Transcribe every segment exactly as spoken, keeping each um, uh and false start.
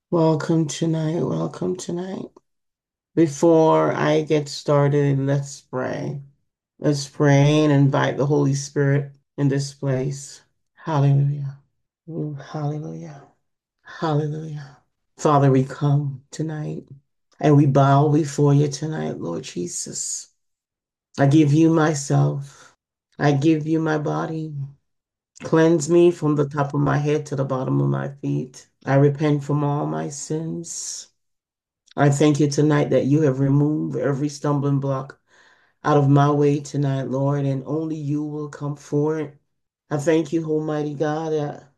Welcome tonight. Welcome tonight. Before I get started, let's pray. Let's pray and invite the Holy Spirit in this place. Hallelujah. Mm, Hallelujah. Hallelujah. Father, we come tonight and we bow before you tonight, Lord Jesus. I give you myself. I give you my body. Cleanse me from the top of my head to the bottom of my feet. I repent from all my sins. I thank you tonight that you have removed every stumbling block out of my way tonight, Lord, and only you will come forward. I thank you, Almighty God, that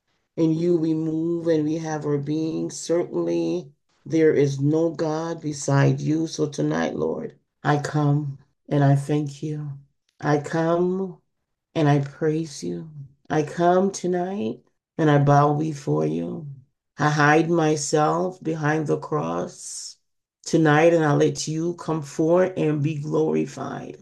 in you we move and we have our being. Certainly, there is no God beside you. So tonight, Lord, I come and I thank you. I come and I praise you. I come tonight and I bow before you. I hide myself behind the cross tonight and I let you come forward and be glorified.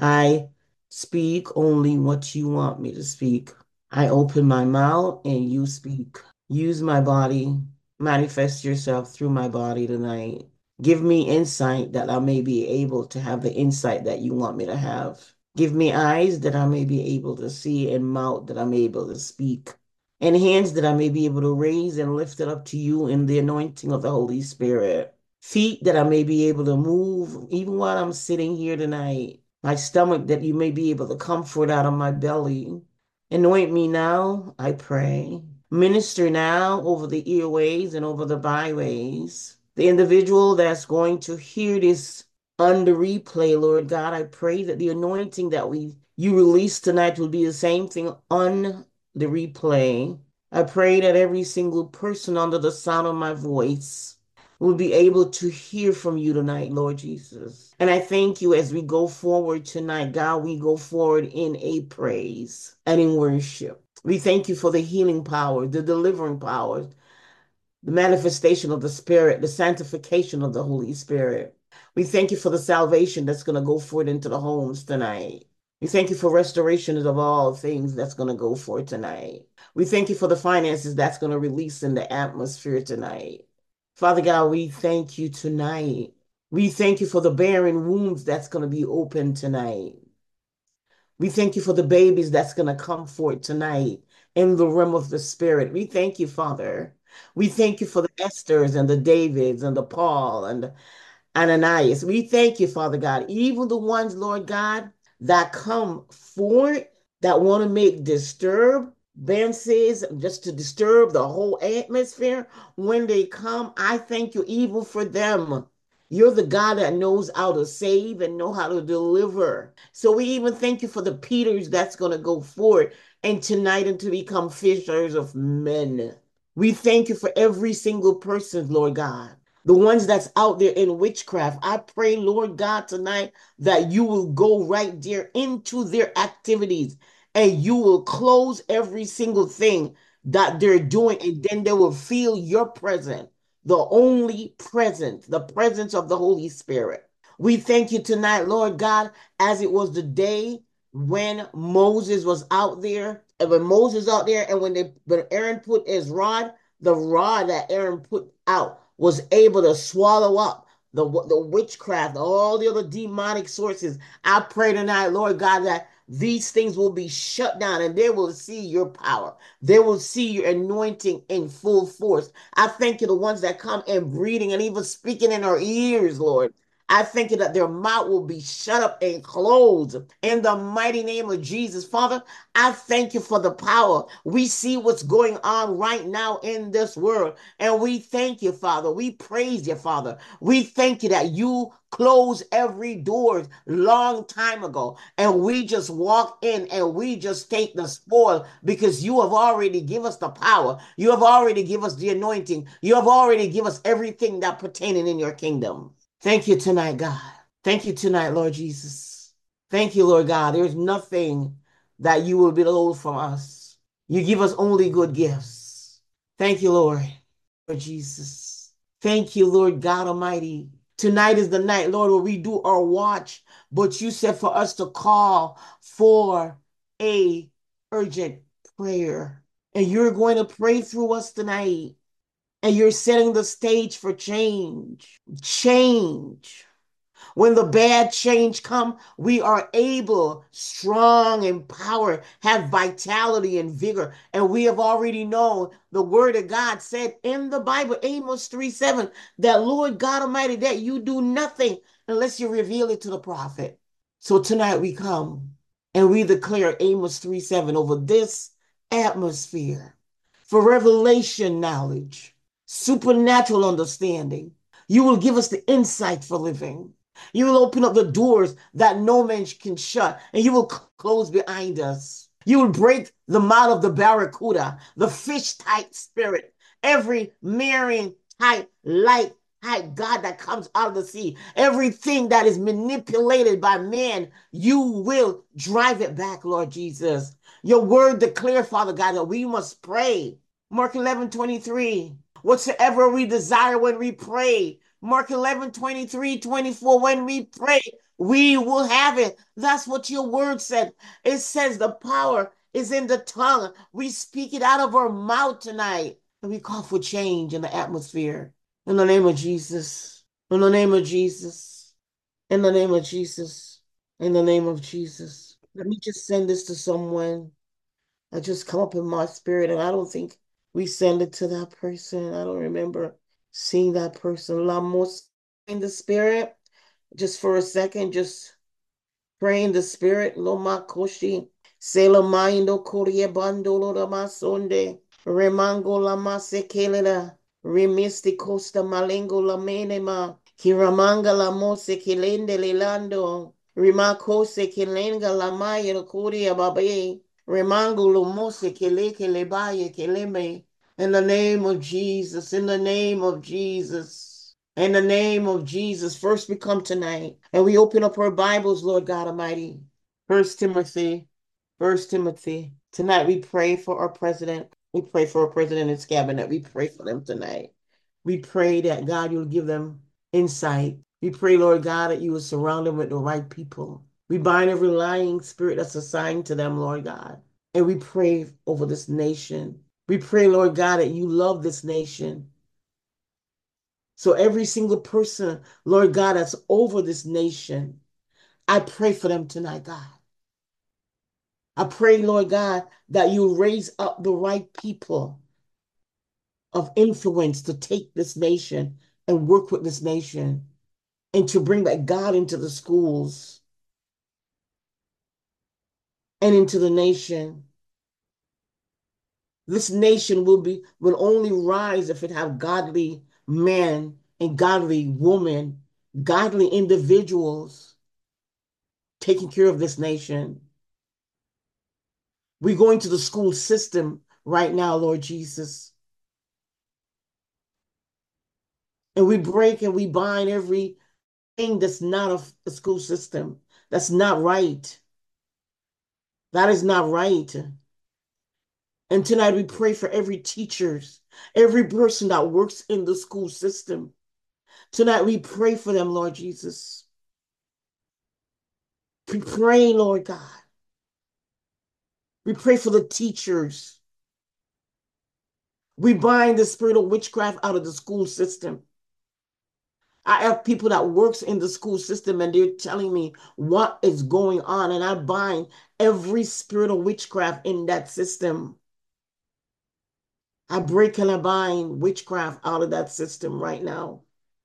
I speak only what you want me to speak. I open my mouth and you speak. Use my body, manifest yourself through my body tonight. Give me insight that I may be able to have the insight that you want me to have. Give me eyes that I may be able to see and mouth that I may be able to speak and hands that I may be able to raise and lift it up to you in the anointing of the Holy Spirit. Feet that I may be able to move even while I'm sitting here tonight. My stomach that you may be able to comfort out of my belly. Anoint me now, I pray. Minister now over the earways and over the byways. The individual that's going to hear this on the replay, Lord God, I pray that the anointing that we you release tonight will be the same thing on the replay. I pray that every single person under the sound of my voice will be able to hear from you tonight, Lord Jesus. And I thank you as we go forward tonight, God, we go forward in a praise and in worship. We thank you for the healing power, the delivering power, the manifestation of the Spirit, the sanctification of the Holy Spirit. We thank you for the salvation that's going to go forward into the homes tonight. We thank you for restoration of all things that's going to go forward tonight. We thank you for the finances that's going to release in the atmosphere tonight. Father God, we thank you tonight. We thank you for the barren wombs that's going to be open tonight. We thank you for the babies that's going to come forth tonight in the realm of the spirit. We thank you, Father. We thank you for the Esthers and the Davids and the Paul and the Ananias. We thank you, Father God. Even the ones, Lord God, that come forward that want to make disturbances just to disturb the whole atmosphere. When they come, I thank you even for them. You're the God that knows how to save and know how to deliver. So we even thank you for the Peters that's going to go forward and tonight and to become fishers of men. We thank you for every single person, Lord God, the ones that's out there in witchcraft. I pray, Lord God, tonight that you will go right there into their activities and you will close every single thing that they're doing, and then they will feel your presence, the only presence, the presence of the Holy Spirit. We thank you tonight, Lord God, as it was the day when Moses was out there, and when Moses out there, and when they when Aaron put his rod, the rod that Aaron put out was able to swallow up the, the witchcraft, all the other demonic sources. I pray tonight, Lord God, that these things will be shut down and they will see your power. They will see your anointing in full force. I thank you, the ones that come and breathing and even speaking in our ears, Lord. I thank you that their mouth will be shut up and closed in the mighty name of Jesus. Father, I thank you for the power. We see what's going on right now in this world, and we thank you, Father. We praise you, Father. We thank you that you closed every door long time ago, and we just walk in and we just take the spoil because you have already given us the power. You have already given us the anointing. You have already given us everything that pertaining in your kingdom. Thank you tonight, God. Thank you tonight, Lord Jesus. Thank you, Lord God. There's nothing that you will withhold from us. You give us only good gifts. Thank you, Lord, for Jesus. Thank you, Lord God Almighty. Tonight is the night, Lord, where we do our watch, but you said for us to call for a urgent prayer. And you're going to pray through us tonight. And you're setting the stage for change. Change. When the bad change come, we are able, strong, empowered, have vitality and vigor. And we have already known the word of God said in the Bible, Amos three seven, that Lord God Almighty, that you do nothing unless you reveal it to the prophet. So tonight we come and we declare Amos three seven over this atmosphere for revelation knowledge, supernatural understanding. You will give us the insight for living. You will open up the doors that no man can shut, and you will close behind us. You will break the mouth of the barracuda, the fish type spirit, every marine type light type God that comes out of the sea, everything that is manipulated by man, you will drive it back, Lord Jesus. Your word declare, Father God, that we must pray. Mark eleven twenty-three. Whatsoever we desire when we pray. Mark eleven twenty-three, twenty-four. When we pray, we will have it. That's what your word said. It says the power is in the tongue. We speak it out of our mouth tonight. And we call for change in the atmosphere. In the name of Jesus. In the name of Jesus. In the name of Jesus. In the name of Jesus. Let me just send this to someone. I just come up in my spirit, and I don't think we send it to that person. I don't remember seeing that person. Lamos in the spirit, just for a second, just pray in the spirit. Loma koshi, sela maindo korie bandolo da masonde, remango la masekelera, remisti costa malengo la menema, kiramanga la mose kilende lilando, rimako se kilenga la maya koria babe. Remangulo mose kele kele baye keleme. In the name of Jesus, in the name of Jesus, in the name of Jesus. First we come tonight and we open up our Bibles, Lord God Almighty. First Timothy, First Timothy. Tonight we pray for our president. We pray for our president and his cabinet. We pray for them tonight. We pray that God, you'll give them insight. We pray, Lord God, that you will surround them with the right people. We bind every lying spirit that's assigned to them, Lord God. And we pray over this nation. We pray, Lord God, that you love this nation. So every single person, Lord God, that's over this nation, I pray for them tonight, God. I pray, Lord God, that you raise up the right people of influence to take this nation and work with this nation and to bring that God into the schools and into the nation. This nation will be will only rise if it have godly men and godly women, godly individuals taking care of this nation. We're going to the school system right now, Lord Jesus. And we break and we bind everything that's not of the school system. That's not right. That is not right. And tonight we pray for every teachers, every person that works in the school system. Tonight we pray for them, Lord Jesus. We pray, Lord God. We pray for the teachers. We bind the spirit of witchcraft out of the school system. I have people that works in the school system and they're telling me what is going on, and I bind every spirit of witchcraft in that system. I break and I bind witchcraft out of that system right now.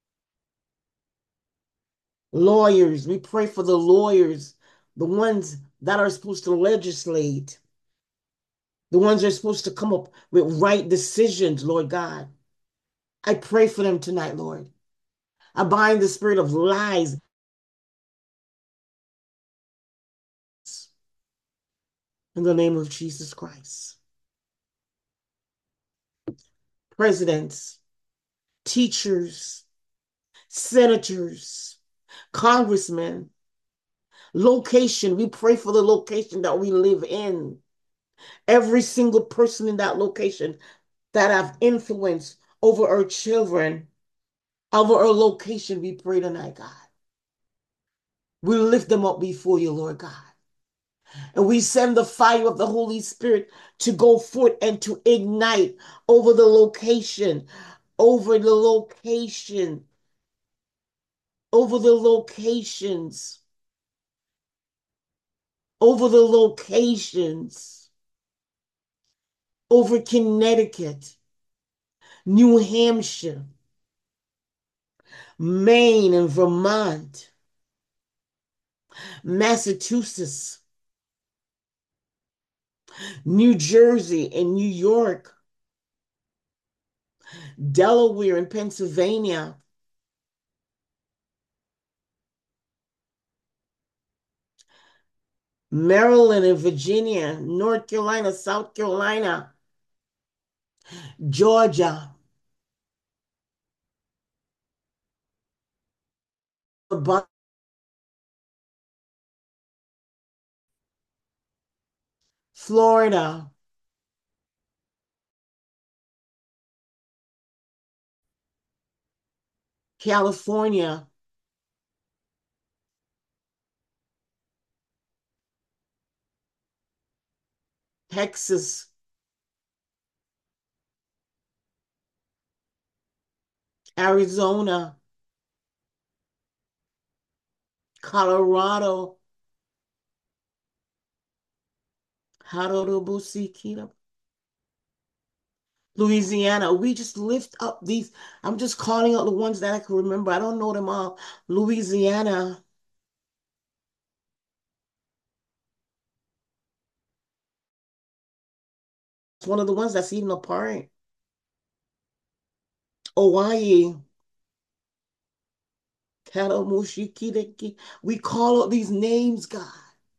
Lawyers, we pray for the lawyers, the ones that are supposed to legislate, the ones that are supposed to come up with right decisions, Lord God. I pray for them tonight, Lord. I bind the spirit of lies in the name of Jesus Christ. Presidents, teachers, senators, congressmen, location. We pray for the location that we live in. Every single person in that location that have influence over our children, over our location, we pray tonight, God. We lift them up before you, Lord God. And we send the fire of the Holy Spirit to go forth and to ignite over the location, over the location, over the locations, over the locations, over Connecticut, New Hampshire, Maine and Vermont, Massachusetts, New Jersey and New York, Delaware and Pennsylvania, Maryland and Virginia, North Carolina, South Carolina, Georgia, Florida, California, Texas, Arizona, Colorado, Harorubusikira, Louisiana. We just lift up these. I'm just calling out the ones that I can remember. I don't know them all. Louisiana. It's one of the ones that's even apart. Hawaii. Karamushikideki. We call out these names, God.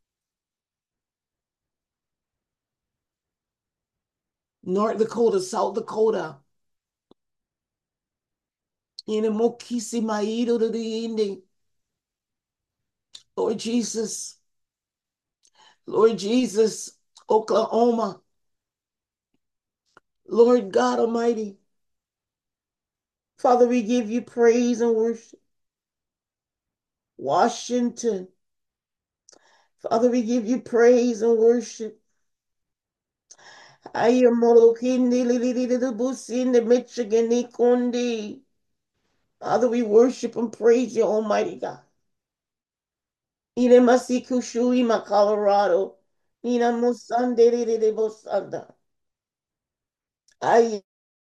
North Dakota, South Dakota. Inemokisi Maido to the ending. Lord Jesus. Lord Jesus. Oklahoma. Lord God Almighty. Father, we give you praise and worship. Washington. Father, we give you praise and worship. Ayamorokindi lilibusi Michigan Ikundi. Father, we worship and praise you, Almighty God. Ine Masikushuima, Colorado. Ina Musande Bosanda. I,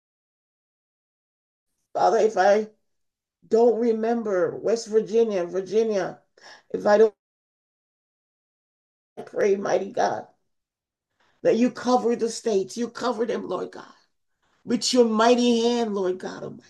Father, if I don't remember West Virginia, Virginia, if I don't pray, mighty God, that you cover the states, you cover them, Lord God, with your mighty hand, Lord God Almighty.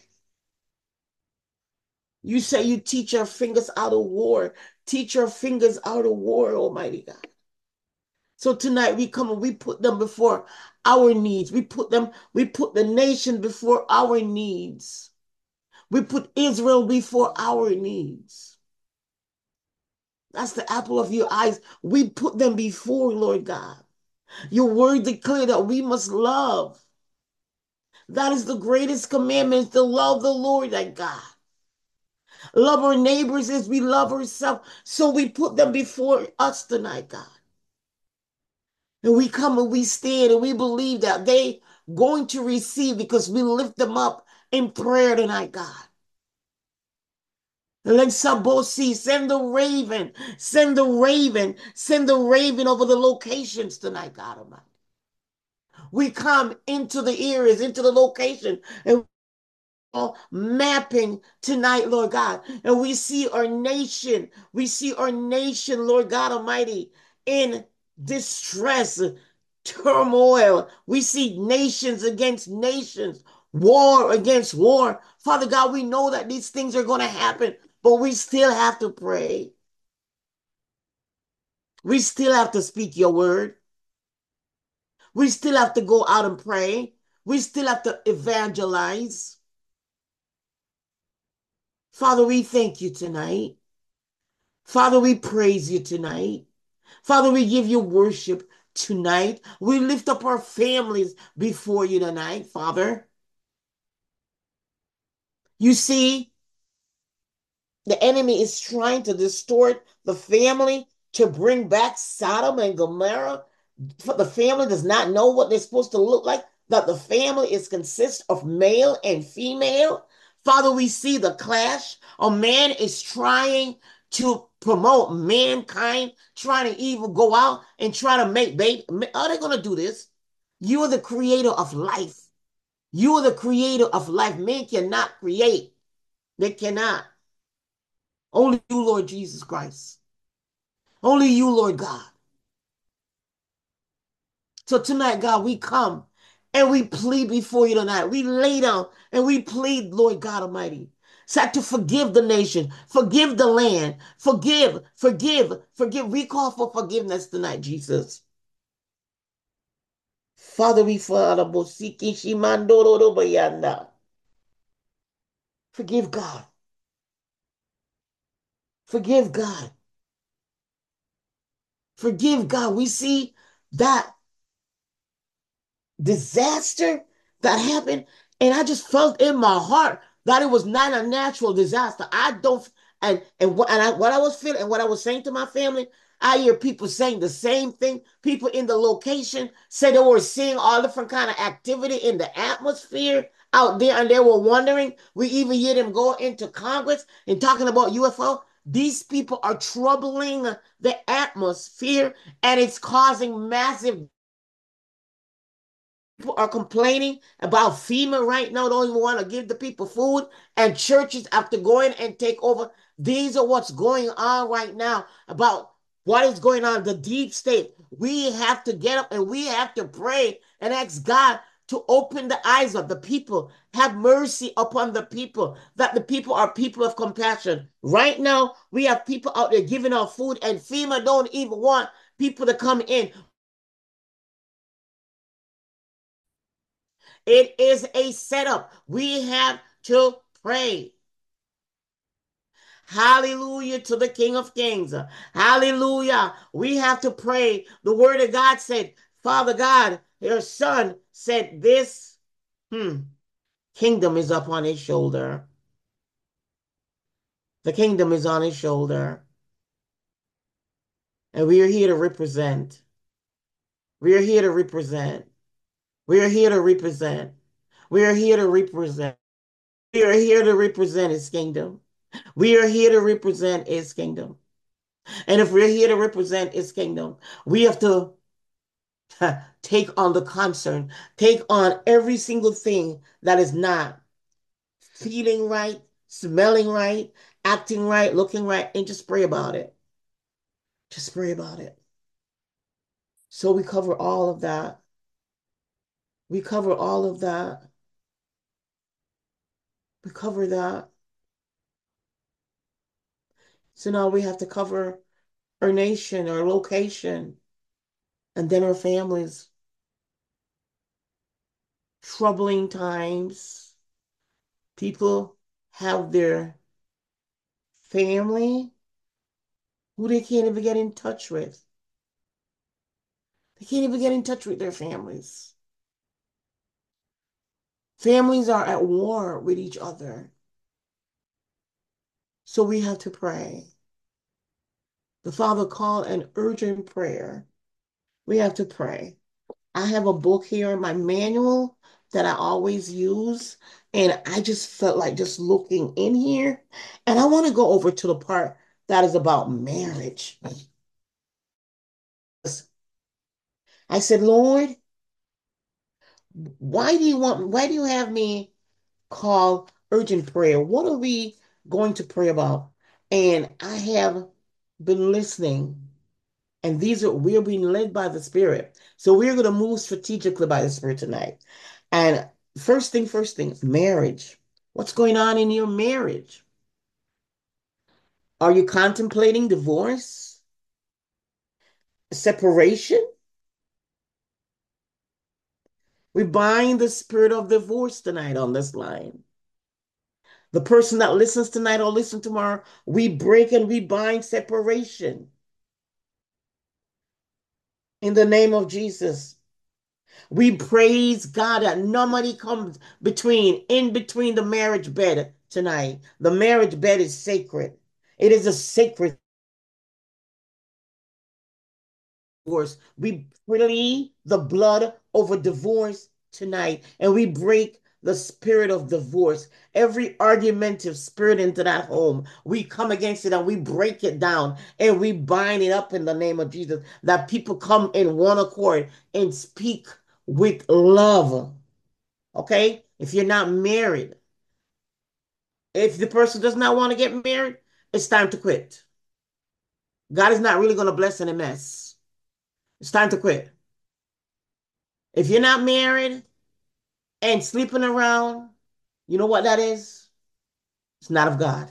You say you teach our fingers out of war, teach our fingers out of war, Almighty God. So tonight we come and we put them before our needs. We put them, we put the nation before our needs. We put Israel before our needs. That's the apple of your eyes. We put them before, Lord God. Your word declared that we must love. That is the greatest commandment, to love the Lord thy God. Love our neighbors as we love ourselves. So we put them before us tonight, God. And we come and we stand and we believe that they going to receive because we lift them up in prayer tonight, God. And let Sabosi send the raven, send the raven, send the raven over the locations tonight, God Almighty. We come into the areas, into the location, and mapping tonight, Lord God. And we see our nation, we see our nation, Lord God Almighty, in distress, turmoil. We see nations against nations, war against war. Father God, we know that these things are going to happen, but we still have to pray. We still have to speak your word. We still have to go out and pray. We still have to evangelize. Father, we thank you tonight. Father, we praise you tonight. Father, we give you worship tonight. We lift up our families before you tonight, Father. You see, the enemy is trying to distort the family to bring back Sodom and Gomorrah. The family does not know what they're supposed to look like. that the family is consist of male and female. Father, we see the clash. A man is trying to promote mankind, trying to even go out and try to make baby. Are they going to do this? You are the creator of life. You are the creator of life. Men cannot create. They cannot. Only you, Lord Jesus Christ. Only you, Lord God. So tonight, God, we come and we plead before you tonight. We lay down and we plead, Lord God Almighty, said to forgive the nation, forgive the land, forgive, forgive, forgive. We call for forgiveness tonight, Jesus. Father, we Father, forgive God. Forgive God. Forgive God. We see that disaster that happened, and I just felt in my heart that it was not a natural disaster. I don't, and and what and I, what I was feeling and what I was saying to my family, I hear people saying the same thing. People in the location said they were seeing all different kind of activity in the atmosphere out there, and they were wondering. We even hear them go into Congress and talking about U F O. These people are troubling the atmosphere, and it's causing massive. People are complaining about FEMA right now, don't even want to give the people food, and churches have to go in and take over. These are what's going on right now about what is going on, the deep state. We have to get up and we have to pray and ask God to open the eyes of the people, have mercy upon the people, that the people are people of compassion. Right now, we have people out there giving out food, and FEMA don't even want people to come in. It is a setup. We have to pray. Hallelujah to the King of Kings. Hallelujah. We have to pray. The word of God said, Father God, your son said this hmm, kingdom is up on his shoulder. The kingdom is on his shoulder. And we are here to represent. We are here to represent. We are here to represent. We are here to represent. We are here to represent his kingdom. We are here to represent his kingdom. And if we're here to represent his kingdom, we have to take on the concern, take on every single thing that is not feeling right, smelling right, acting right, looking right, and just pray about it. Just pray about it. So we cover all of that. We cover all of that. We cover that. So now we have to cover our nation, our location, and then our families. Troubling times. People have their family who they can't even get in touch with. They can't even get in touch with their families. Families are at war with each other. So we have to pray. The Father called an urgent prayer. We have to pray. I have a book here in my manual that I always use, and I just felt like just looking in here, and I want to go over to the part that is about marriage. I said, Lord, why do you want, why do you have me call urgent prayer? What are we going to pray about? And I have been listening, and these are, we're being led by the Spirit. So we're going to move strategically by the Spirit tonight. And first thing, first thing, marriage. What's going on in your marriage? Are you contemplating divorce, separation? We bind the spirit of divorce tonight on this line. The person that listens tonight or listen tomorrow, we break and we bind separation in the name of Jesus. We praise God that nobody comes between, in between the marriage bed tonight. The marriage bed is sacred. It is a sacred divorce. We plead the blood over divorce tonight, and we break the spirit of divorce, every argumentative spirit into that home. We come against it and we break it down and we bind it up in the name of Jesus. That people come in one accord and speak with love. Okay? If you're not married, if the person does not want to get married, it's time to quit. God is not really going to bless in a mess. It's time to quit. If you're not married and sleeping around, you know what that is? It's not of God.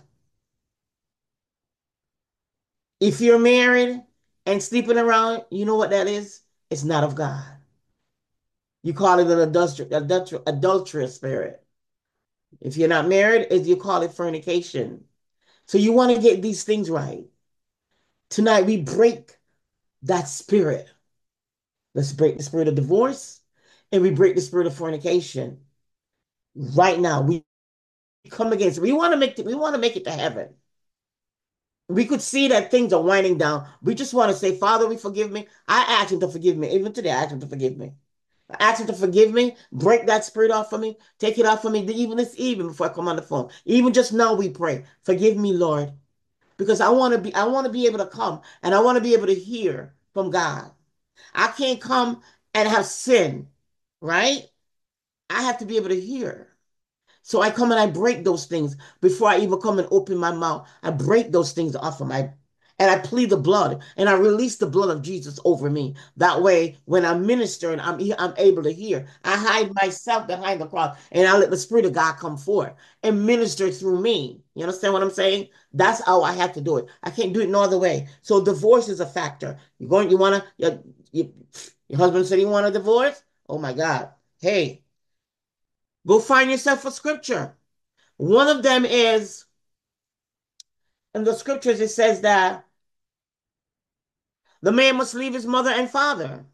If you're married and sleeping around, you know what that is? It's not of God. You call it an adulter adulter adulterous spirit. If you're not married, you call it fornication. So you want to get these things right. Tonight we break that spirit. Let's break the spirit of divorce and we break the spirit of fornication. Right now, we come against it. We want to make it, we want to make it to heaven. We could see that things are winding down. We just want to say, Father, we forgive me. I ask him to forgive me. Even today, I ask him to forgive me. I ask him to forgive me, break that spirit off of me, take it off of me, even this evening before I come on the phone. Even just now we pray. Forgive me, Lord. Because I want to be, I want to be able to come and I want to be able to hear from God. I can't come and have sin, right? I have to be able to hear. So I come and I break those things before I even come and open my mouth. I break those things off of my, and I plead the blood and I release the blood of Jesus over me. That way, when I'm ministering, I'm, I'm able to hear. I hide myself behind the cross and I let the Spirit of God come forth and minister through me. You understand what I'm saying? That's how I have to do it. I can't do it no other way. So divorce is a factor. You're going, you want to, your, your, your husband said he want a divorce? Oh my God. Hey, go find yourself a scripture. One of them is in the scriptures, it says that the man must leave his mother and father,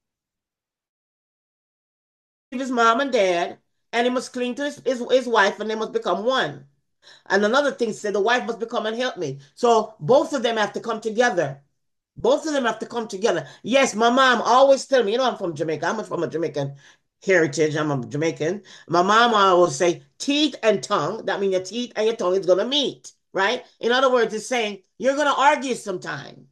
leave his mom and dad, and he must cling to his, his, his wife, and they must become one. And another thing said the wife must become and help me. So both of them have to come together. Both of them have to come together. Yes, my mom always tell me, you know, I'm from Jamaica. I'm from a Jamaican heritage. I'm a Jamaican. My mom always say teeth and tongue. That means your teeth and your tongue is going to meet, right? In other words, it's saying you're going to argue sometime.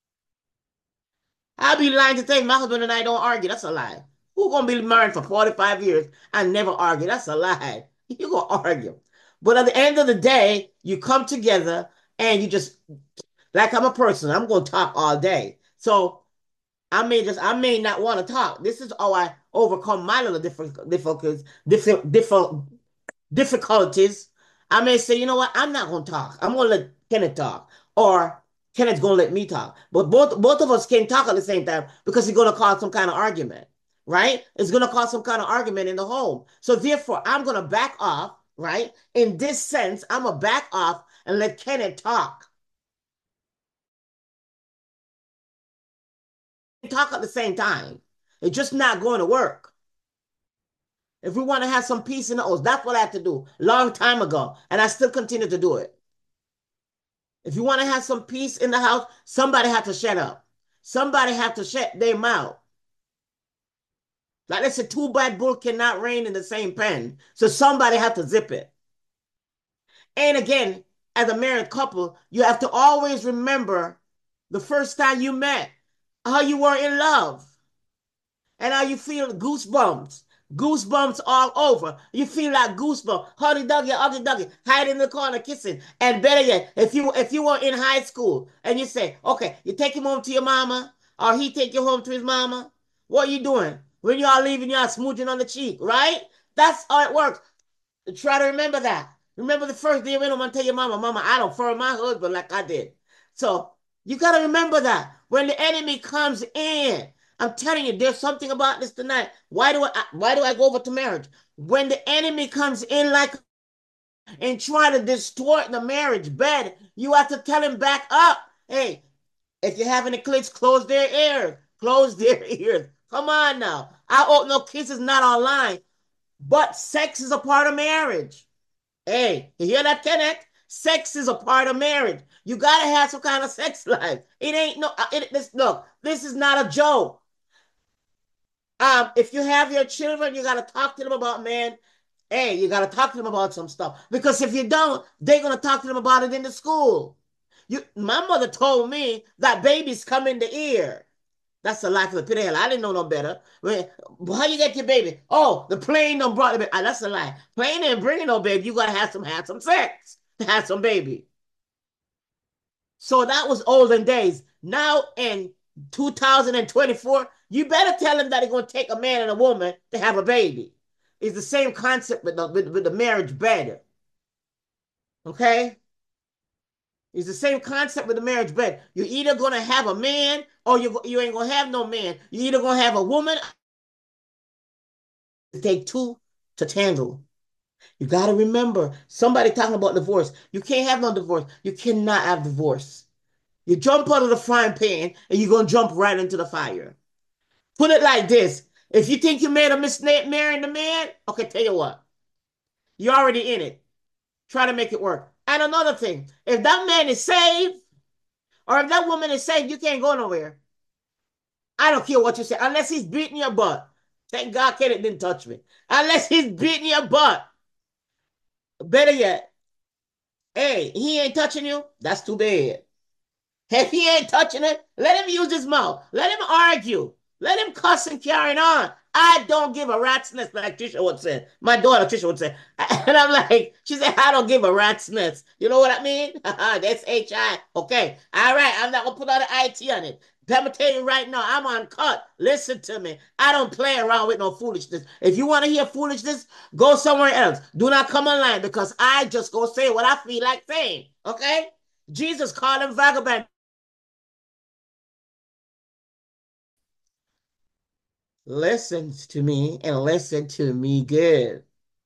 I'll be lying to say my husband and I don't argue. That's a lie. Who's going to be married for forty-five years and never argue? That's a lie. You're going to argue. But at the end of the day, you come together and you just, like I'm a person, I'm going to talk all day. So I may just, I may not want to talk. This is how I overcome my little different, difficult, different, different difficulties. I may say, you know what, I'm not going to talk. I'm going to let Kenneth talk. Or Kenneth's going to let me talk. But both, both of us can't talk at the same time because it's going to cause some kind of argument, right? It's going to cause some kind of argument in the home. So therefore, I'm going to back off, right? In this sense, I'm going to back off and let Kenneth talk. Talk at the same time. It's just not going to work. If we want to have some peace in the house, that's what I had to do long time ago. And I still continue to do it. If you want to have some peace in the house, somebody have to shut up. Somebody have to shut their mouth. Like they said, two bad bull cannot reign in the same pen. So somebody have to zip it. And again, as a married couple, you have to always remember the first time you met, how you were in love, and how you feel goosebumps. Goosebumps all over. You feel like goosebumps. Huggy duggy, huggy duggy, hide in the corner kissing. And better yet, if you if you were in high school and you say, okay, you take him home to your mama, or he take you home to his mama, what are you doing? When y'all leaving, y'all smooching on the cheek, right? That's how it works. Try to remember that. Remember the first day you went home and tell your mama, mama, I don't fur my husband like I did. So you got to remember that when the enemy comes in, I'm telling you, there's something about this tonight. Why do I why do I go over to marriage? When the enemy comes in like and try to distort the marriage bed, you have to tell him back up. Hey, if you're having the kids, close their ears. Close their ears. Come on now. I hope no kisses not online. But sex is a part of marriage. Hey, you hear that, Kenneth? Sex is a part of marriage. You gotta have some kind of sex life. It ain't no. It, this look. This is not a joke. Um, if you have your children, you got to talk to them about, man, hey, you got to talk to them about some stuff. Because if you don't, they're going to talk to them about it in the school. You, my mother told me that babies come in the ear. That's the life of the pit of hell. I didn't know no better. How you get your baby? Oh, the plane done brought the baby. Ah, that's a lie. Plane ain't bringing no baby. You gotta have some have some sex to have some baby. So that was olden days. Now in two thousand twenty-four, you better tell them that it's gonna take a man and a woman to have a baby. It's the same concept with the with, with the marriage bed. Okay? It's the same concept with the marriage bed. You're either gonna have a man or you you ain't gonna have no man. You're either gonna have a woman. Take two to tangle. You got to remember, somebody talking about divorce. You can't have no divorce. You cannot have divorce. You jump out of the frying pan and you're going to jump right into the fire. Put it like this. If you think you made a mistake marrying the man, okay, tell you what. You're already in it. Try to make it work. And another thing, if that man is saved or if that woman is saved, you can't go nowhere. I don't care what you say, unless he's beating your butt. Thank God Kenneth didn't touch me. Unless he's beating your butt. Better yet, hey, he ain't touching you. That's too bad. If he ain't touching it, let him use his mouth. Let him argue. Let him cuss and carry on. I don't give a rat's nest, like Trisha would say. My daughter Trisha would say. And I'm like, she said, I don't give a rat's nest. You know what I mean? That's H I. Okay. All right. I'm not going to put all the I T on it. I'm going to tell you right now, I'm on cut. Listen to me. I don't play around with no foolishness. If you want to hear foolishness, go somewhere else. Do not come online because I just go say what I feel like saying. Okay? Jesus called him vagabond. Listen to me and listen to me good.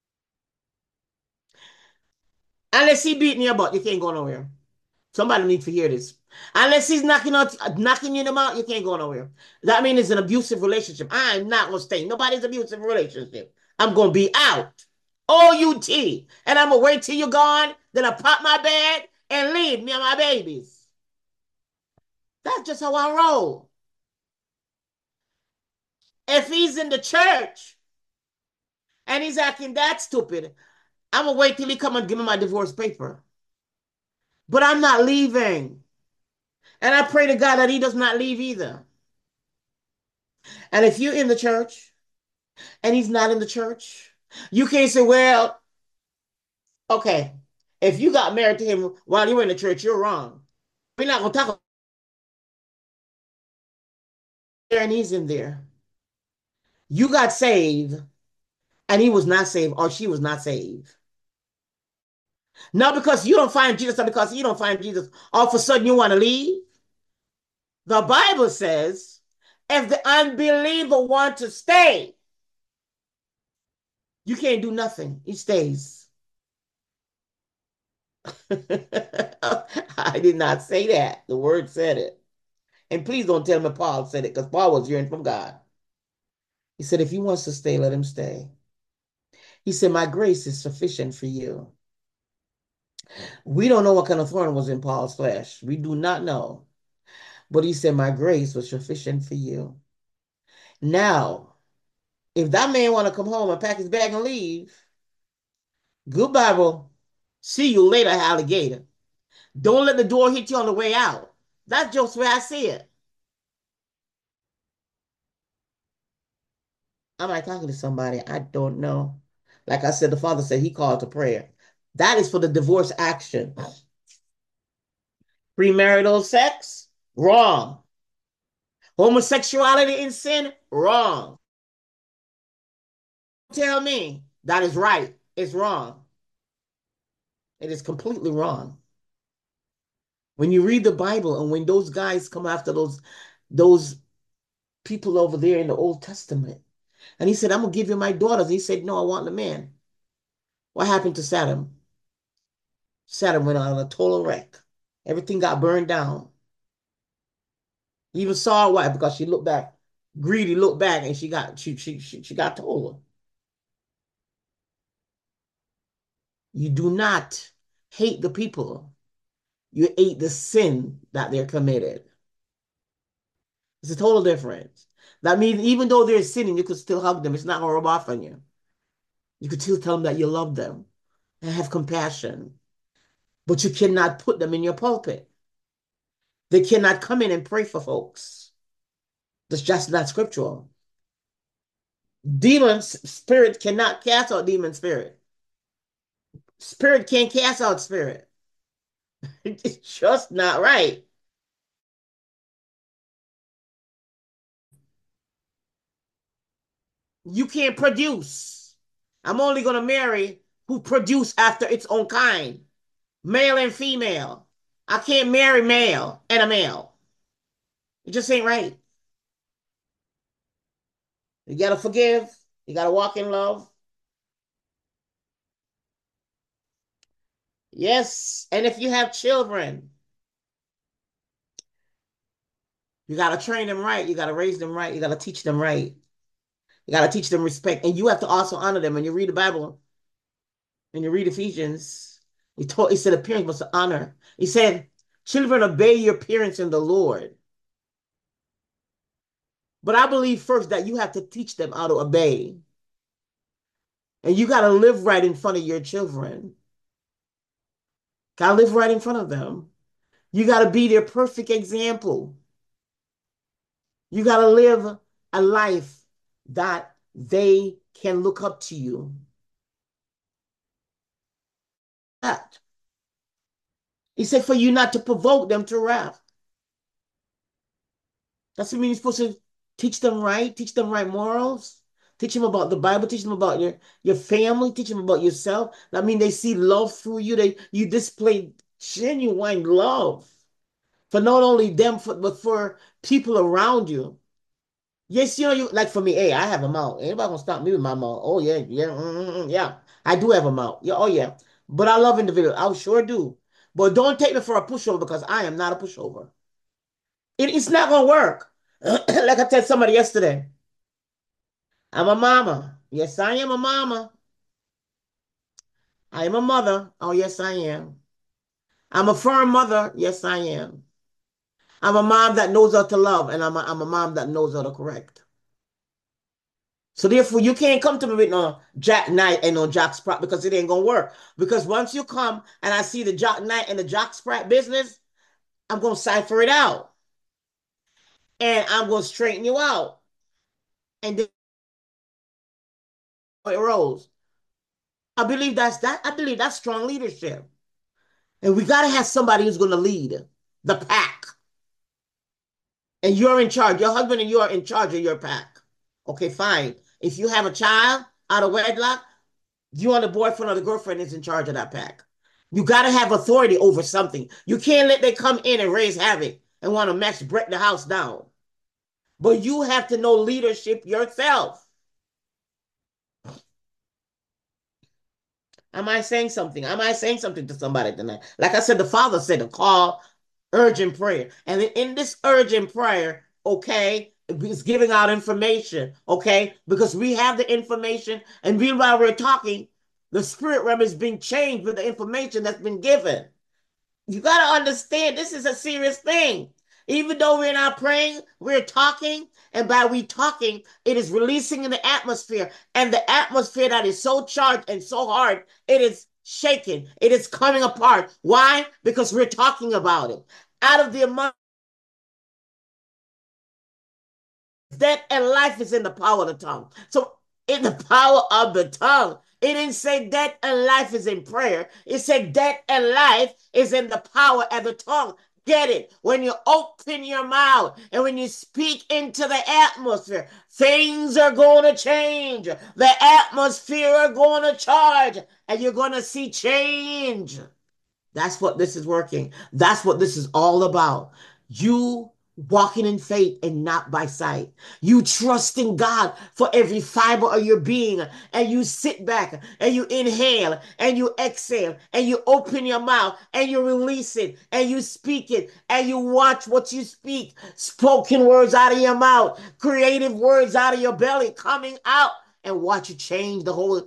Unless he beating your butt, you can't go nowhere. Somebody needs to hear this. Unless he's knocking out, knocking you in the mouth, you can't go nowhere. That means it's an abusive relationship. I'm not gonna stay. Nobody's abusive relationship. I'm gonna be out. O U T. And I'm gonna wait till you're gone. Then I pop my bag and leave me and my babies. That's just how I roll. If he's in the church and he's acting that stupid, I'm gonna wait till he come and give me my divorce paper. But I'm not leaving. And I pray to God that he does not leave either. And if you're in the church and he's not in the church, you can't say, well, okay, if you got married to him while you were in the church, you're wrong. We're not going to talk about there and he's in there. You got saved and he was not saved or she was not saved. Not because you don't find Jesus or because you don't find Jesus, all of a sudden you want to leave. The Bible says, if the unbeliever want to stay, you can't do nothing. He stays. I did not say that. The word said it. And please don't tell me Paul said it because Paul was hearing from God. He said, if he wants to stay, let him stay. He said, my grace is sufficient for you. We don't know what kind of thorn was in Paul's flesh. We do not know. But he said, my grace was sufficient for you. Now, if that man want to come home and pack his bag and leave, good Bible, see you later, alligator. Don't let the door hit you on the way out. That's just where I see it. Am I talking to somebody? I don't know. Like I said, the father said he called to prayer. That is for the divorce action. Premarital sex? Wrong. Homosexuality in sin? Wrong. Tell me that is right. It's wrong. It is completely wrong. When you read the Bible and when those guys come after those, those people over there in the Old Testament, and he said, I'm going to give you my daughters. And he said, no, I want the man. What happened to Saddam? Saddam went on a total wreck. Everything got burned down. He even saw her wife because she looked back. Greedy looked back and she got she she she, she got told her. You do not hate the people. You hate the sin that they're committed. It's a total difference. That means even though they're sinning, you could still hug them. It's not going to rub off on you. You could still tell them that you love them and have compassion. But you cannot put them in your pulpit. They cannot come in and pray for folks. That's just not scriptural. Demon spirit cannot cast out demon spirit. Spirit can't cast out spirit. It's just not right. You can't produce. I'm only going to marry who produce after its own kind, male and female. I can't marry male and a male. It just ain't right. You got to forgive. You got to walk in love. Yes. And if you have children, you got to train them right. You got to raise them right. You got to teach them right. You got to teach them respect. And you have to also honor them. When you read the Bible and you read Ephesians, he, told, he said, appearance must honor. He said, children, obey your parents in the Lord. But I believe first that you have to teach them how to obey. And you got to live right in front of your children. Got to live right in front of them. You got to be their perfect example. You got to live a life that they can look up to you. That. He said for you not to provoke them to wrath. That's what means you're supposed to teach them right, teach them right morals, teach them about the Bible, teach them about your, your family, teach them about yourself. I mean, they see love through you. They you display genuine love for not only them, for, but for people around you. Yes, you know, you like for me, hey, I have a mouth. Anybody gonna stop me with my mouth? Oh yeah, yeah, mm, mm, mm, yeah. I do have a mouth. Yeah, oh yeah. But I love individuals. I sure do. But don't take me for a pushover because I am not a pushover. It, it's not gonna work. Like I told somebody yesterday, I'm a mama. Yes, I am a mama. I am a mother. Oh, yes, I am. I'm a firm mother. Yes, I am. I'm a mom that knows how to love, and I'm a, I'm a mom that knows how to correct. So therefore, you can't come to me with no Jack Knight and no Jack Sprat because it ain't gonna work. Because once you come and I see the Jack Knight and the Jack Sprat business, I'm gonna cipher it out and I'm gonna straighten you out. And then it rolls. I believe that's that. I believe that's strong leadership. And we got to have somebody who's going to lead the pack. And you're in charge. Your husband and you are in charge of your pack. Okay, fine. If you have a child out of wedlock, you and the boyfriend or the girlfriend is in charge of that pack. You got to have authority over something. You can't let them come in and raise havoc and want to mess, break the house down. But you have to know leadership yourself. Am I saying something? Am I saying something to somebody tonight? Like I said, the Father said to call urgent prayer. And in this urgent prayer, okay, it's giving out information, okay, because we have the information, and while we're talking, the spirit realm is being changed with the information that's been given. You got to understand this is a serious thing. Even though we're not praying, we're talking, and by we talking, it is releasing in the atmosphere, and the atmosphere that is so charged and so hard, it is shaking. It is coming apart. Why? Because we're talking about it. Out of the amount, death and life is in the power of the tongue. So in the power of the tongue, it didn't say death and life is in prayer. It said death and life is in the power of the tongue. Get it? When you open your mouth and when you speak into the atmosphere, things are going to change. The atmosphere are going to charge, and you're going to see change. That's what this is working. That's what this is all about. You walking in faith and not by sight. You trusting God for every fiber of your being. And you sit back and you inhale and you exhale and you open your mouth and you release it and you speak it and you watch what you speak. Spoken words out of your mouth, creative words out of your belly coming out, and watch it change the whole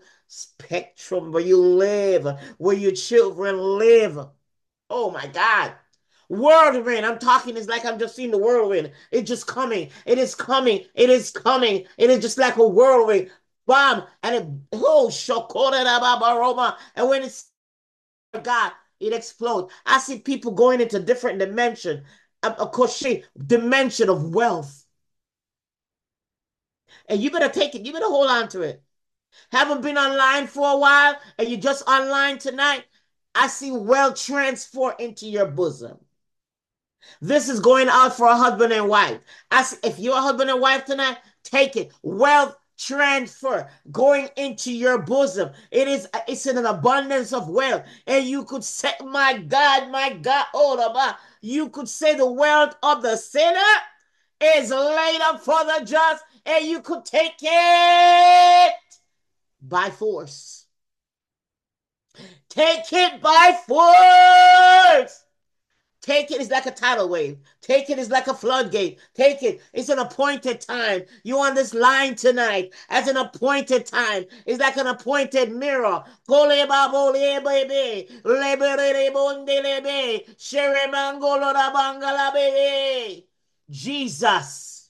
spectrum where you live, where your children live. Oh my God. Whirlwind. I'm talking, it's like I'm just seeing the whirlwind. It's just coming. It is coming. It is coming. It is just like a whirlwind. Bomb. And it, oh, shokorababa. And when it's God, it explodes. I see people going into different dimension, a, a crochet dimension of wealth. And you better take it. You better hold on to it. Haven't been online for a while, and you just online tonight. I see wealth transfer into your bosom. This is going out for a husband and wife. I see, if you're a husband and wife tonight, take it. Wealth transfer going into your bosom. It is it's in an abundance of wealth. And you could say, my God, my God, oh, you could say the wealth of the sinner is laid up for the just, and you could take it by force. Take it by force. Take it is like a tidal wave. Take it is like a floodgate. Take it. It's an appointed time. You on this line tonight as an appointed time. It's like an appointed mirror. Jesus.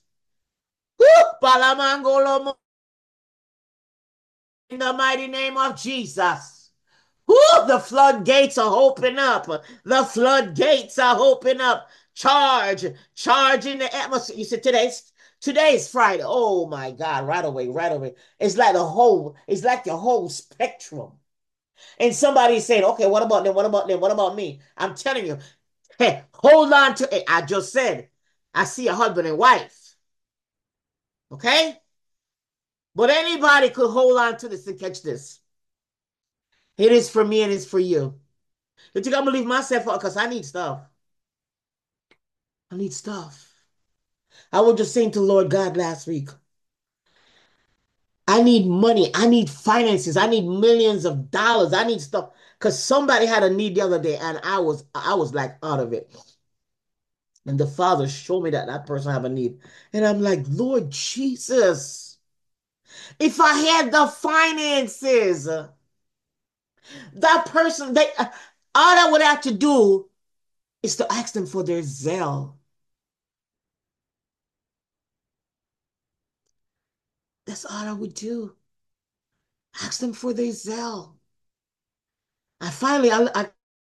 In the mighty name of Jesus. Woo, the floodgates are open up. The floodgates are open up. Charge, charge in the atmosphere. You said today's today's Friday. Oh my God, right away, right away. It's like the whole, it's like the whole spectrum. And somebody said, okay, what about them? What about them? What about me? I'm telling you, hey, hold on to it. I just said, I see a husband and wife. Okay? But anybody could hold on to this and catch this. It is for me and it's for you. You think I'm gonna leave myself out because I need stuff. I need stuff. I was just saying to Lord God last week, I need money. I need finances. I need millions of dollars. I need stuff. Because somebody had a need the other day and I was I was like out of it. And the Father showed me that that person have a need. And I'm like, Lord Jesus, if I had the finances, that person, they all I would have to do is to ask them for their zeal. That's all I would do. Ask them for their zeal. I finally, I, I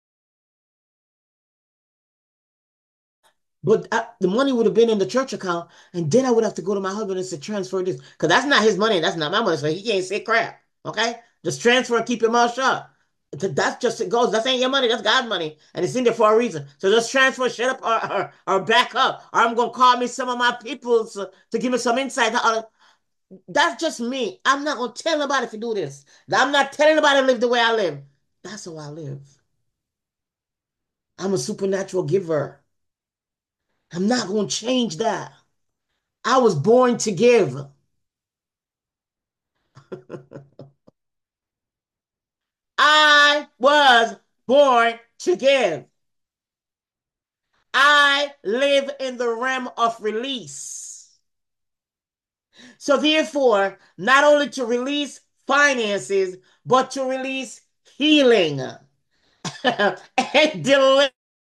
but I, the money would have been in the church account, and then I would have to go to my husband and say, transfer this, because that's not his money, that's not my money, so he can't say crap. Okay, just transfer and keep your mouth shut. That's just it goes. That ain't your money. That's God's money, and it's in there for a reason. So just transfer, shut up, or or, or back up, or I'm gonna call me some of my people to, to give me some insight. That's just me. I'm not gonna tell nobody to do this. I'm not telling nobody to live the way I live. That's how I live. I'm a supernatural giver. I'm not going to change that. I was born to give. I was born to give. I live in the realm of release. So, therefore, not only to release finances, but to release healing and deliverance.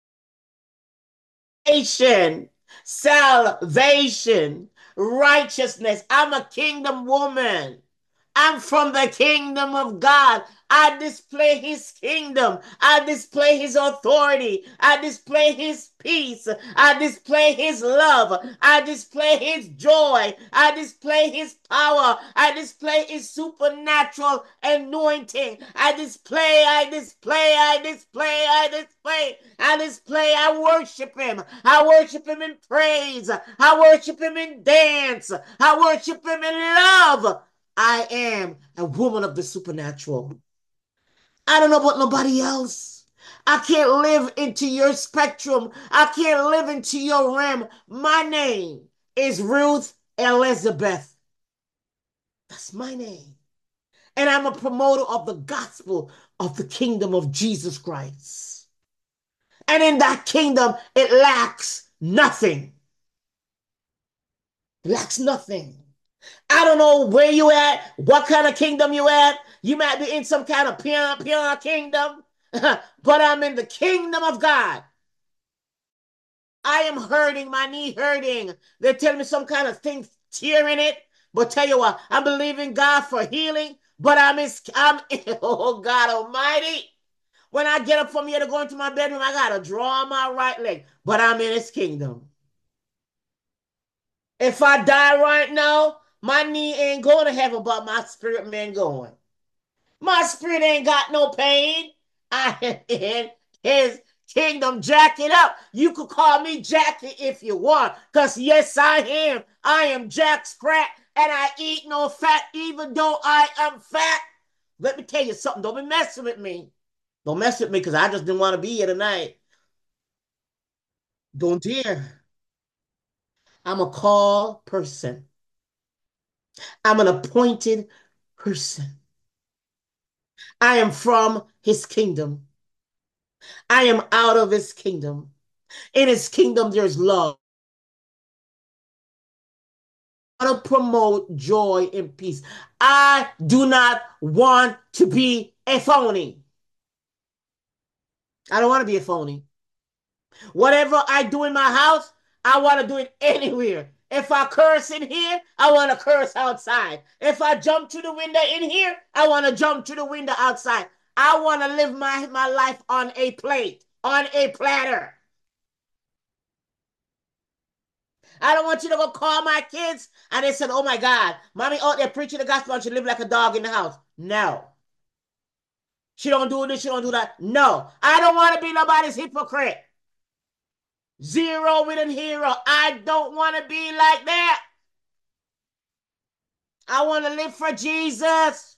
Salvation, righteousness. I'm a kingdom woman. I'm from the kingdom of God. I display his kingdom. I display his authority. I display his peace. I display his love. I display his joy. I display his power. I display his supernatural anointing. I display, I display, I display, I display, I display. I worship him. I worship him in praise. I worship him in dance. I worship him in love. I am a woman of the supernatural. I don't know about nobody else. I can't live into your spectrum. I can't live into your realm. My name is Ruth Elizabeth. That's my name. And I'm a promoter of the gospel of the kingdom of Jesus Christ. And in that kingdom, it lacks nothing. It lacks nothing. I don't know where you at, what kind of kingdom you at. You might be in some kind of pure, pure kingdom, but I'm in the kingdom of God. I am hurting, my knee hurting. They're telling me some kind of thing tearing it. But tell you what, I believe in God for healing, but I'm in, I'm oh God Almighty. When I get up from here to go into my bedroom, I gotta draw my right leg, but I'm in his kingdom. If I die right now, my knee ain't going to heaven, but my spirit man going. My spirit ain't got no pain. I am in his kingdom. Jack it up. You could call me Jackie if you want, because yes, I am. I am Jack Sprat, and I eat no fat, even though I am fat. Let me tell you something. Don't be messing with me. Don't mess with me, because I just didn't want to be here tonight. Don't dare. I'm a called person. I'm an appointed person. I am from his kingdom. I am out of his kingdom. In his kingdom, there's love. I want to promote joy and peace. I do not want to be a phony. I don't want to be a phony. Whatever I do in my house, I want to do it anywhere. If I curse in here, I want to curse outside. If I jump to the window in here, I want to jump to the window outside. I want to live my, my life on a plate, on a platter. I don't want you to go call my kids and they said, oh my God, mommy out there preaching the gospel and she live like a dog in the house. No. She don't do this, she don't do that. No. I don't want to be nobody's hypocrite. Zero with a hero. I don't want to be like that. I want to live for Jesus.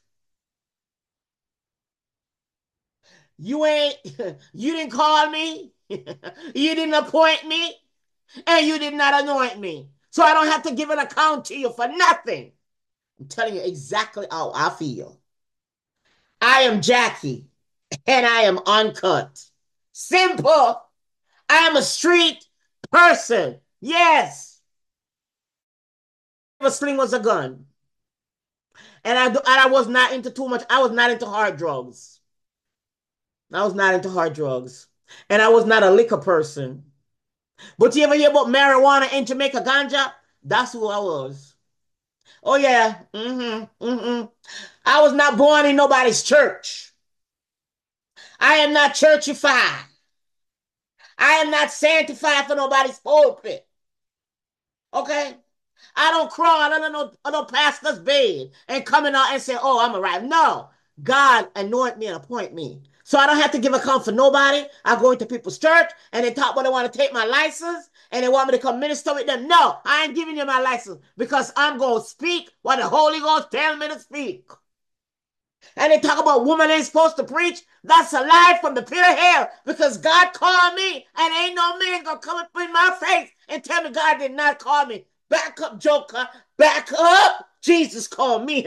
You ain't, you didn't call me. You didn't appoint me. And you did not anoint me. So I don't have to give an account to you for nothing. I'm telling you exactly how I feel. I am Jackie and I am uncut. Simple. I am a street person. Yes. A sling was a gun. And I, and I was not into too much. I was not into hard drugs. I was not into hard drugs. And I was not a liquor person. But you ever hear about marijuana in Jamaica, ganja? That's who I was. Oh, yeah. Mm-hmm. Mm-hmm. I was not born in nobody's church. I am not churchified. I am not sanctified for nobody's pulpit. Okay? I don't crawl under no, no pastor's bed and coming out and say, oh, I'm arrived. No. God anoint me and appoint me. So I don't have to give account for nobody. I go into people's church and they talk about they want to take my license and they want me to come minister with them. No, I ain't giving you my license because I'm going to speak what the Holy Ghost tells me to speak. And they talk about woman ain't supposed to preach. That's a lie from the pit of hell because God called me and ain't no man gonna come up in my face and tell me God did not call me. Back up, Joker. Back up. Jesus called me.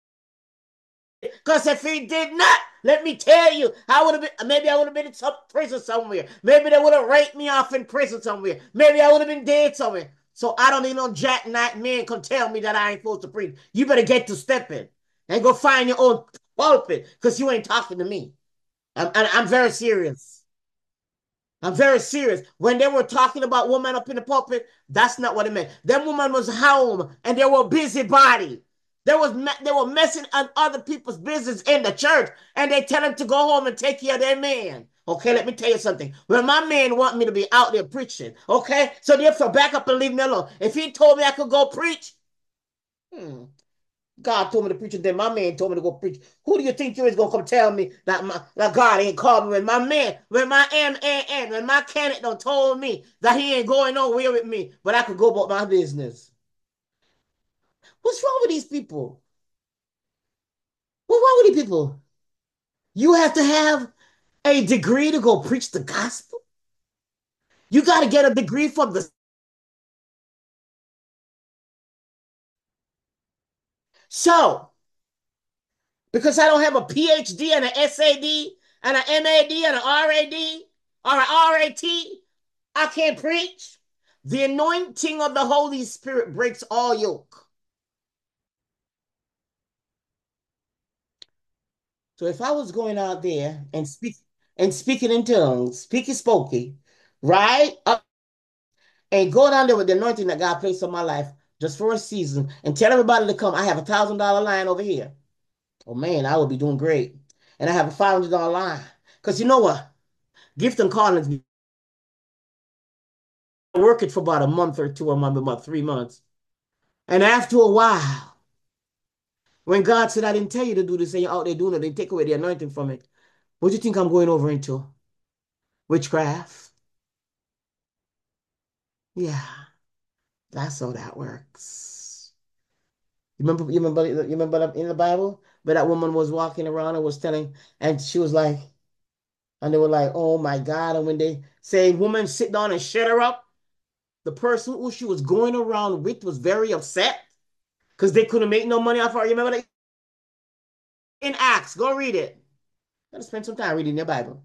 Because if he did not, let me tell you, I would have been, maybe I would have been in some prison somewhere. Maybe they would have raped me off in prison somewhere. Maybe I would have been dead somewhere. So I don't need no jack night man can tell me that I ain't supposed to preach. You better get to stepping and go find your own pulpit because you ain't talking to me. I'm, I'm very serious. I'm very serious. When they were talking about women up in the pulpit, that's not what it meant. That woman was home and they were busybody. They was they were messing on other people's business in the church, and they tell them to go home and take care of their man. Okay, let me tell you something. Well, my man want me to be out there preaching. Okay, so therefore back up and leave me alone. If he told me I could go preach, hmm, God told me to preach, and then my man told me to go preach. Who do you think you is gonna come tell me that my that God ain't called me when my man, when my M A N, when my candidate done told me that he ain't going nowhere with me, but I could go about my business? What's wrong with these people? What's wrong with these people? You have to have a degree to go preach the gospel. You got to get a degree from the. So, because I don't have a P H D and an S A D and an M A D and an R A D or an R A T, I can't preach. The anointing of the Holy Spirit breaks all yoke. So if I was going out there and speak and speaking in tongues, speaking spooky, right? And go down there with the anointing that God placed on my life just for a season and tell everybody to come. I have a thousand dollar line over here. Oh man, I would be doing great. And I have a five hundred dollar line. Because you know what? Gift and callings, work it for about a month or two, or maybe about three months. And after a while, when God said, I didn't tell you to do this, and you're out there doing it, they take away the anointing from it. What do you think I'm going over into? Witchcraft? Yeah, that's how that works. You remember, you remember, you remember in the Bible where that woman was walking around and was telling, and she was like, and they were like, oh my God. And when they say, woman, sit down and shut her up, the person who she was going around with was very upset because they couldn't make no money off her. You remember that in Acts? Go read it. Gotta spend some time reading your Bible.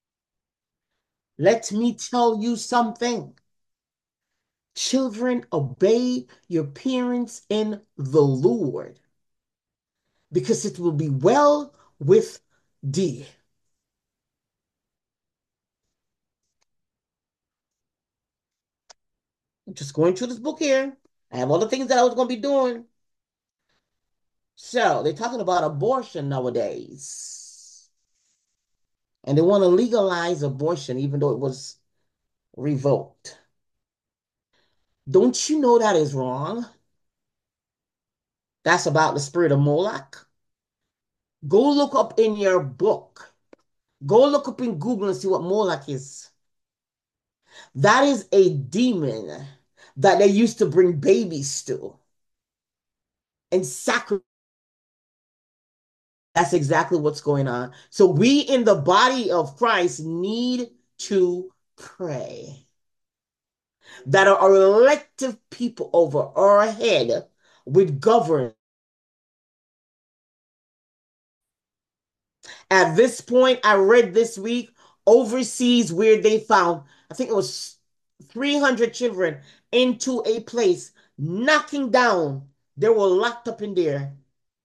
Let me tell you something. Children, obey your parents in the Lord because it will be well with thee. I'm just going through this book here. I have all the things that I was going to be doing. So they're talking about abortion nowadays. And they want to legalize abortion even though it was revoked. Don't you know that is wrong? That's about the spirit of Moloch. Go look up in your book. Go look up in Google and see what Moloch is. That is a demon that they used to bring babies to and sacrifice. That's exactly what's going on. So we in the body of Christ need to pray that our elective people over our head would govern. At this point, I read this week overseas where they found, I think it was three hundred children into a place, knocking down. They were locked up in there.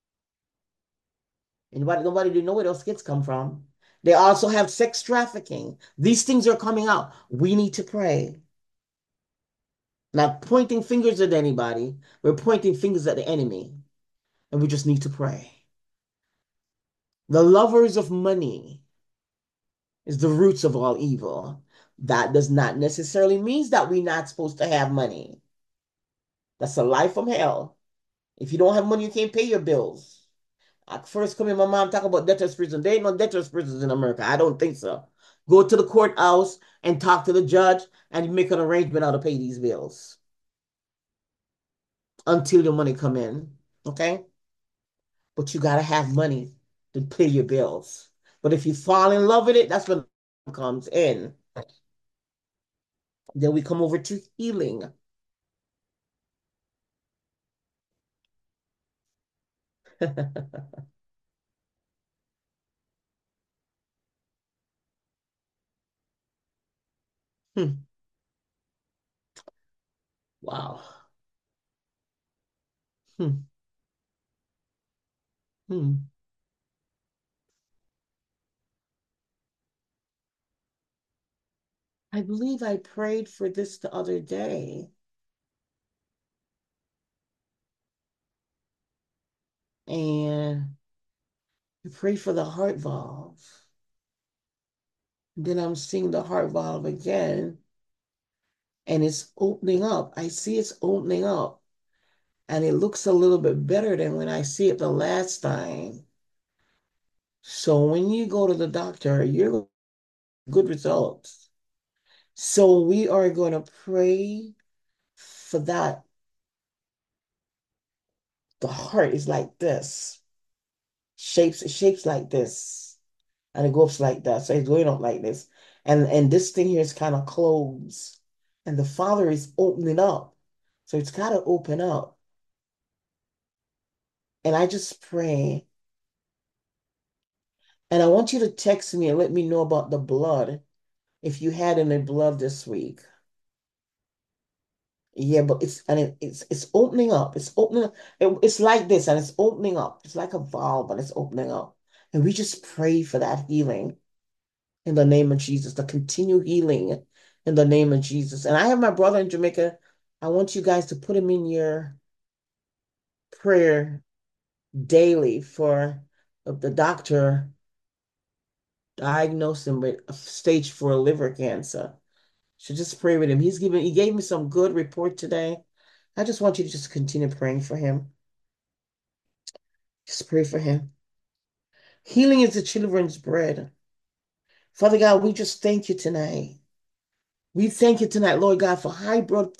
And nobody, nobody didn't know where those kids come from. They also have sex trafficking. These things are coming out. We need to pray. Not pointing fingers at anybody. We're pointing fingers at the enemy. And we just need to pray. The lovers of money is the roots of all evil. That does not necessarily mean that we're not supposed to have money. That's a lie from hell. If you don't have money, you can't pay your bills. I first come in, my mom talk about debtors prison. There ain't no debtors prisons in America. I don't think so. Go to the courthouse and talk to the judge and make an arrangement how to pay these bills until the money come in. Okay? But you gotta have money to pay your bills. But if you fall in love with it, that's when it comes in. Then we come over to healing. Hmm. Wow. Hmm. Hmm. I believe I prayed for this the other day, and I prayed for the heart valve. Then I'm seeing the heart valve again, and it's opening up. I see it's opening up, and it looks a little bit better than when I see it the last time. So when you go to the doctor, you're good results. So we are going to pray for that. The heart is like this, shapes shapes like this, and it goes like that. So it's going up like this, and and this thing here is kind of closed, and the Father is opening up, so it's got to open up. And I just pray, and I want you to text me and let me know about the blood if you had any blood this week. Yeah, but it's and it, it's it's opening up. It's opening up. It- it's like this, and it's opening up. It's like a valve, but it's opening up. And we just pray for that healing in the name of Jesus, to continue healing in the name of Jesus. And I have my brother in Jamaica. I want you guys to put him in your prayer daily for the doctor diagnosed him with stage four liver cancer. So just pray with him. He's given he gave me some good report today. I just want you to just continue praying for him. Just pray for him. Healing is the children's bread. Father God, we just thank you tonight. We thank you tonight, Lord God, for high blood.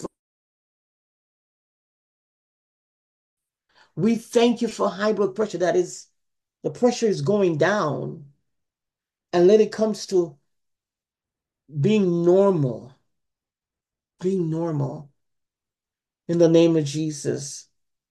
We thank you for high blood pressure. That is, the pressure is going down. And let it comes to being normal, being normal in the name of Jesus.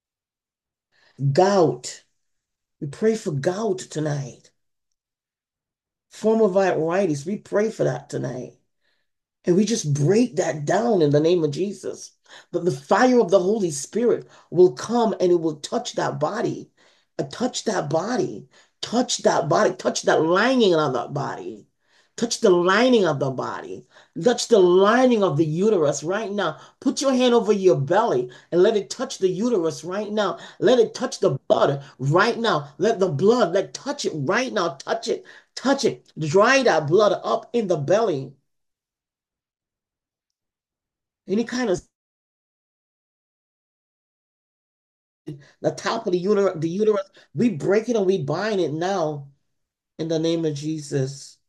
Gout. We pray for gout tonight. Form of arthritis. We pray for that tonight. And we just break that down in the name of Jesus. That the fire of the Holy Spirit will come and it will touch that body. Uh, touch that body. Touch that body. Touch that lining of that body. Touch the lining of the body. Touch the lining of the uterus right now. Put your hand over your belly and let it touch the uterus right now. Let it touch the blood right now. Let the blood, let touch it right now. Touch it. Touch it. Dry that blood up in the belly. Any kind of the top of the uterus, the uterus, we break it and we bind it now in the name of Jesus.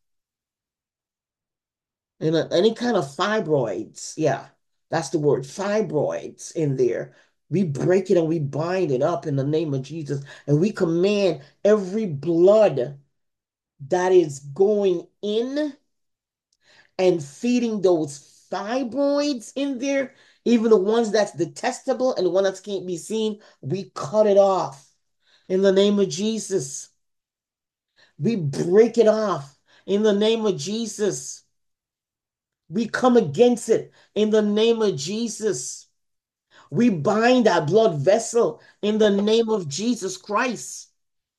And uh, any kind of fibroids, yeah, that's the word, fibroids in there. We break it and we bind it up in the name of Jesus. And we command every blood that is going in and feeding those fibroids in there, even the ones that's detestable and the one that can't be seen, we cut it off in the name of Jesus. We break it off in the name of Jesus. We come against it in the name of Jesus. We bind that blood vessel in the name of Jesus Christ.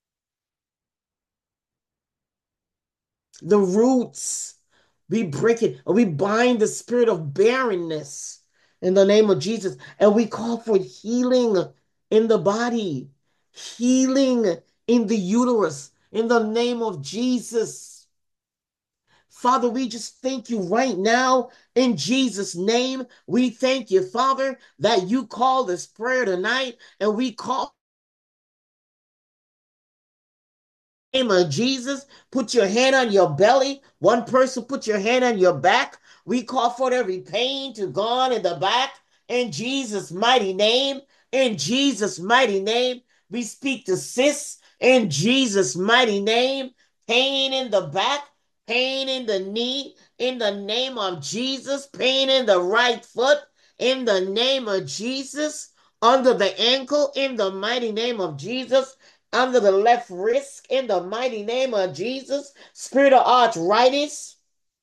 The roots, we break it. We bind the spirit of barrenness in the name of Jesus. And we call for healing in the body, healing in the uterus in the name of Jesus. Father, we just thank you right now in Jesus' name. We thank you, Father, that you call this prayer tonight, and we call name of Jesus. Put your hand on your belly. One person put your hand on your back. We call for every pain to gone in the back in Jesus' mighty name. In Jesus' mighty name, we speak to cysts in Jesus' mighty name. Pain in the back, pain in the knee, in the name of Jesus. Pain in the right foot, in the name of Jesus. Under the ankle, in the mighty name of Jesus under the left wrist in the mighty name of Jesus. Spirit of arthritis.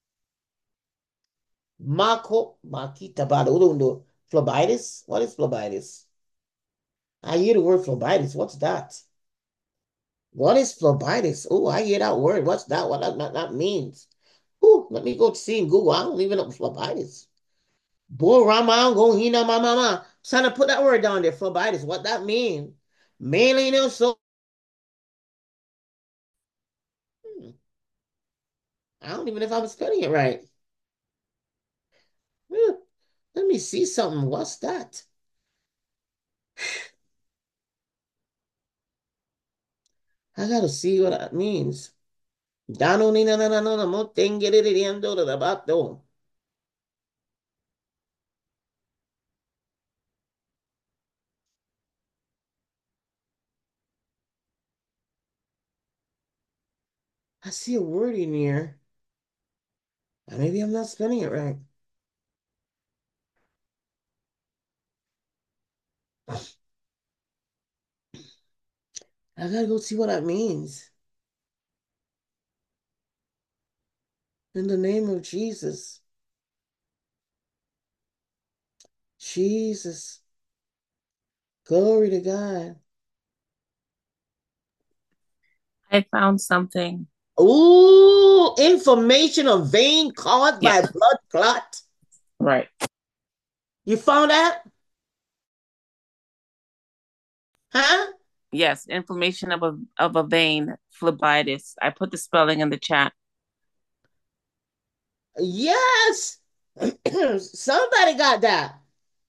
Mako Makita Badodo. Phlebitis? What is phlebitis? I hear the word phlebitis. What's that? What is phlebitis? Oh, I hear that word. What's that? What that, that means? Ooh, let me go see in Google. I don't even know phlebitis. Boy, Rama, go hina mama mama. Trying to put that word down there. Phlebitis. What that mean? Mainly, no, so hmm, I don't even know if I'm spelling it right. Hmm. Let me see something. What's that? I gotta see what that means. Dano ni na na na na na mo tengereriendo da da bato. I see a word in here. Uh, Maybe I'm not spelling it right. I gotta go see what that means. In the name of Jesus. Jesus. Glory to God. I found something. Ooh, inflammation of vein caused Yeah. by blood clot. Right. You found that? Huh? Yes, inflammation of a of a vein, phlebitis. I put the spelling in the chat. Yes. Somebody got that.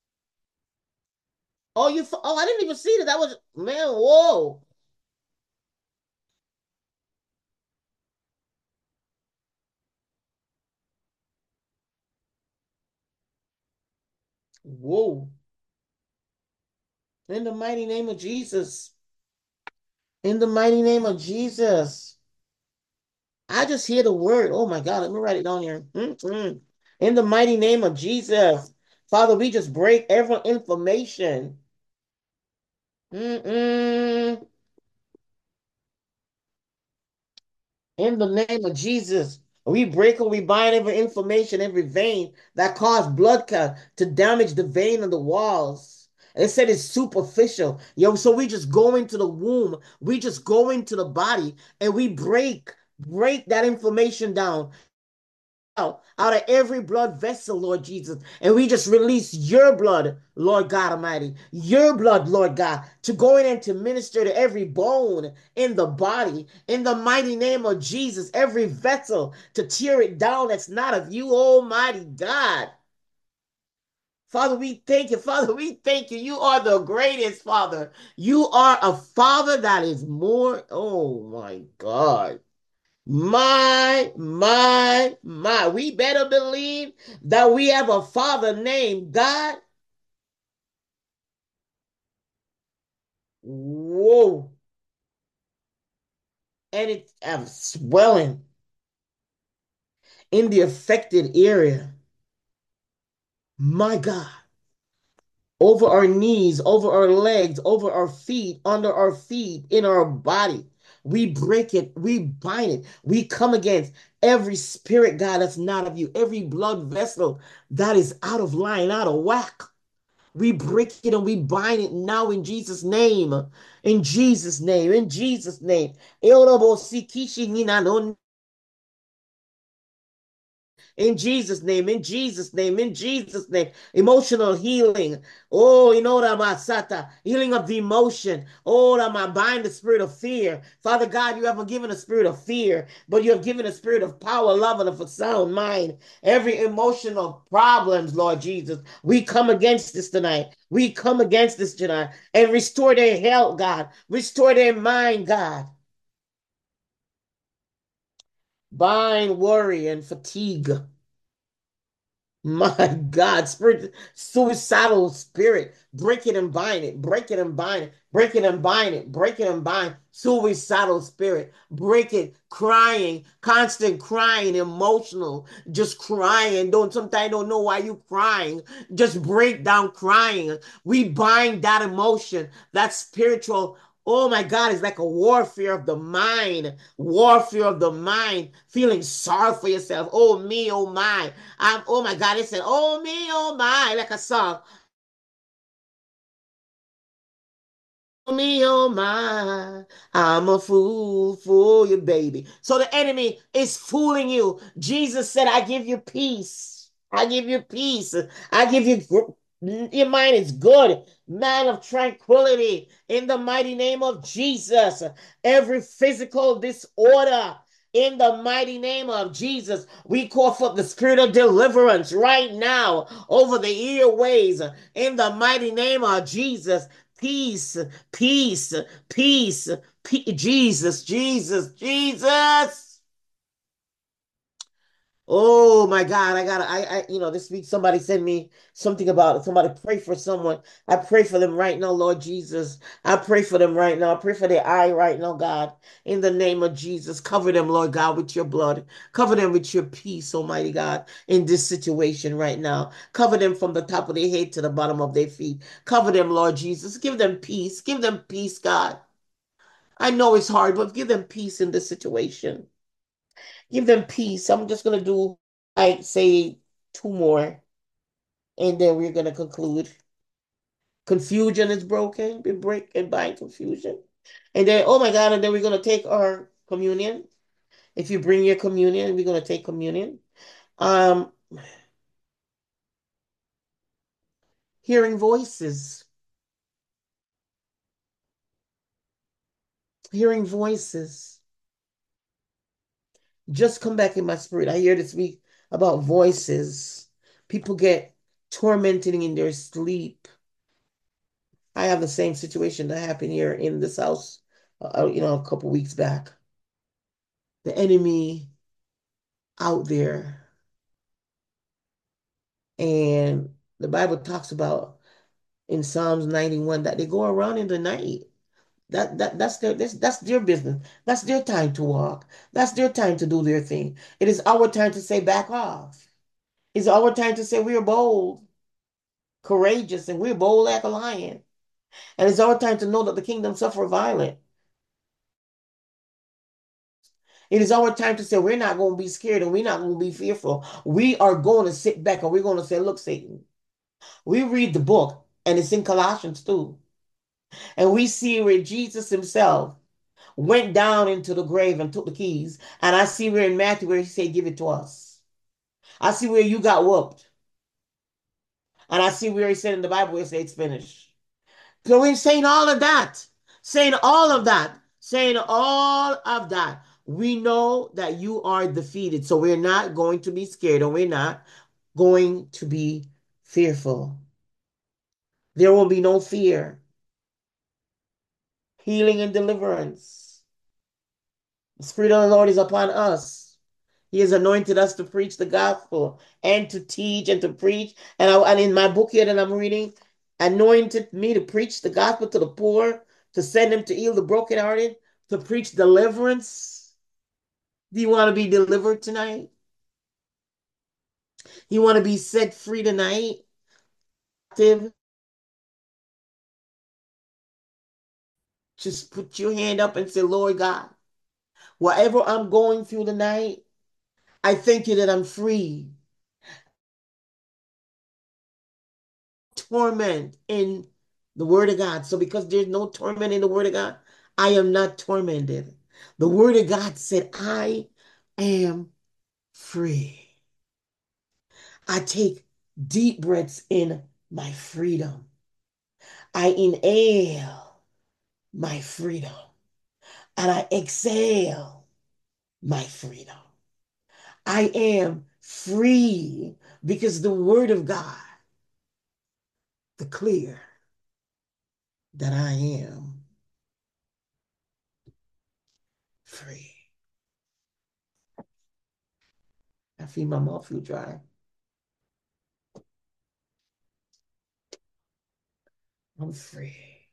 Oh, you. Oh, I didn't even see that. That was man. Whoa. Whoa. In the mighty name of Jesus. In the mighty name of Jesus. I just hear the word. Oh my God. Let me write it down here. Mm-mm. In the mighty name of Jesus. Father, we just break every information. Mm-mm. In the name of Jesus, we break and we bind every inflammation, every vein that caused blood clot to damage the vein on the walls. It said it's superficial. Yo, so we just go into the womb, we just go into the body, and we break, break that inflammation down out, out of every blood vessel, Lord Jesus. And we just release your blood, Lord God Almighty, your blood, Lord God, to go in and to minister to every bone in the body, in the mighty name of Jesus, every vessel to tear it down that's not of you, Almighty God. Father, we thank you. Father, we thank you. You are the greatest, Father. You are a Father that is more. Oh, my God. My, my, my. We better believe that we have a Father named God. Whoa. And it have swelling in the affected area. My God. Over our knees, over our legs, over our feet, under our feet, in our body. We break it, we bind it, we come against every spirit, God, that's not of you, every blood vessel that is out of line, out of whack. We break it and we bind it now in Jesus' name. In Jesus' name. In Jesus' name. In Jesus' name, in Jesus' name, in Jesus' name. Emotional healing. Oh, you know that masata. Healing of the emotion. Oh, that my bind the spirit of fear. Father God, you haven't given a spirit of fear, but you have given a spirit of power, love, and of a sound mind. Every emotional problems, Lord Jesus, we come against this tonight. We come against this tonight and restore their health, God. Restore their mind, God. Bind worry and fatigue. My God, spirit, suicidal spirit, break it and bind it, break it and bind it, break it and bind it, break it and bind suicidal spirit, break it, crying, constant crying, emotional, just crying. Don't sometimes don't know why you crying, just break down crying. We bind that emotion, that spiritual. Oh my God, it's like a warfare of the mind, warfare of the mind, feeling sorry for yourself. Oh me, oh my. I'm, oh my God, it said, oh me, oh my, like a song. Oh me, oh my, I'm a fool for you, baby. So the enemy is fooling you. Jesus said, I give you peace. I give you peace. I give you, your mind is good. Man of tranquility in the mighty name of Jesus. Every physical disorder in the mighty name of Jesus, we call for the spirit of deliverance right now over the airways in the mighty name of Jesus. Peace, peace, peace, peace. Jesus, Jesus, Jesus. Oh my God, I gotta, I, I, you know, this week somebody sent me something about somebody pray for someone. I pray for them right now, Lord Jesus. I pray for them right now. I pray for their eye right now, God. In the name of Jesus, cover them, Lord God, with your blood. Cover them with your peace, Almighty God, in this situation right now. Cover them from the top of their head to the bottom of their feet. Cover them, Lord Jesus. Give them peace. Give them peace, God. I know it's hard, but give them peace in this situation. Give them peace. I'm just gonna do, I say two more, and then we're gonna conclude. Confusion is broken. We break and bind confusion. And then, oh my God, and then we're gonna take our communion. If you bring your communion, we're gonna take communion. Um, Hearing voices, hearing voices. Just come back in my spirit. I hear this week about voices. People get tormented in their sleep. I have the same situation that happened here in this house, uh, you know, a couple weeks back. The enemy out there, and the Bible talks about in Psalms ninety-one that they go around in the night. That that that's their that's, that's their business. That's their time to walk. That's their time to do their thing. It is our time to say back off. It's our time to say we're bold, courageous, and we're bold like a lion. And it's our time to know that the kingdom suffer violent. It is our time to say we're not going to be scared and we're not going to be fearful. We are going to sit back and we're going to say, look, Satan, we read the book and it's in Colossians too. And we see where Jesus himself went down into the grave and took the keys. And I see where in Matthew where he said, give it to us. I see where you got whooped. And I see where he said in the Bible where he said it's finished. So we're saying all of that, saying all of that, saying all of that. We know that you are defeated. So we're not going to be scared and we're not going to be fearful. There will be no fear. Healing and deliverance. The Spirit of the Lord is upon us. He has anointed us to preach the gospel and to teach and to preach. And, I, and in my book here that I'm reading, anointed me to preach the gospel to the poor, to send them to heal the brokenhearted, to preach deliverance. Do you want to be delivered tonight? You want to be set free tonight? Just put your hand up and say, Lord God, whatever I'm going through tonight, I thank you that I'm free. Torment in the word of God. So because there's no torment in the word of God, I am not tormented. The word of God said, I am free. I take deep breaths in my freedom. I inhale my freedom and I exhale my freedom. I am free because the word of God declare that I am free. I feel my mouth feel dry. I'm free.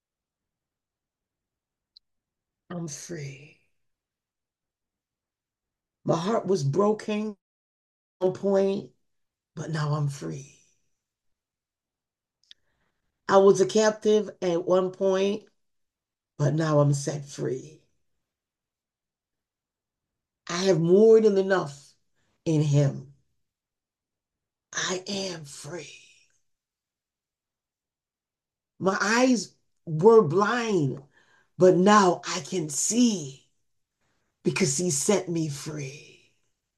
I'm free. My heart was broken at one point, but now I'm free. I was a captive at one point, but now I'm set free. I have more than enough in him. I am free. My eyes were blind, but now I can see because he set me free.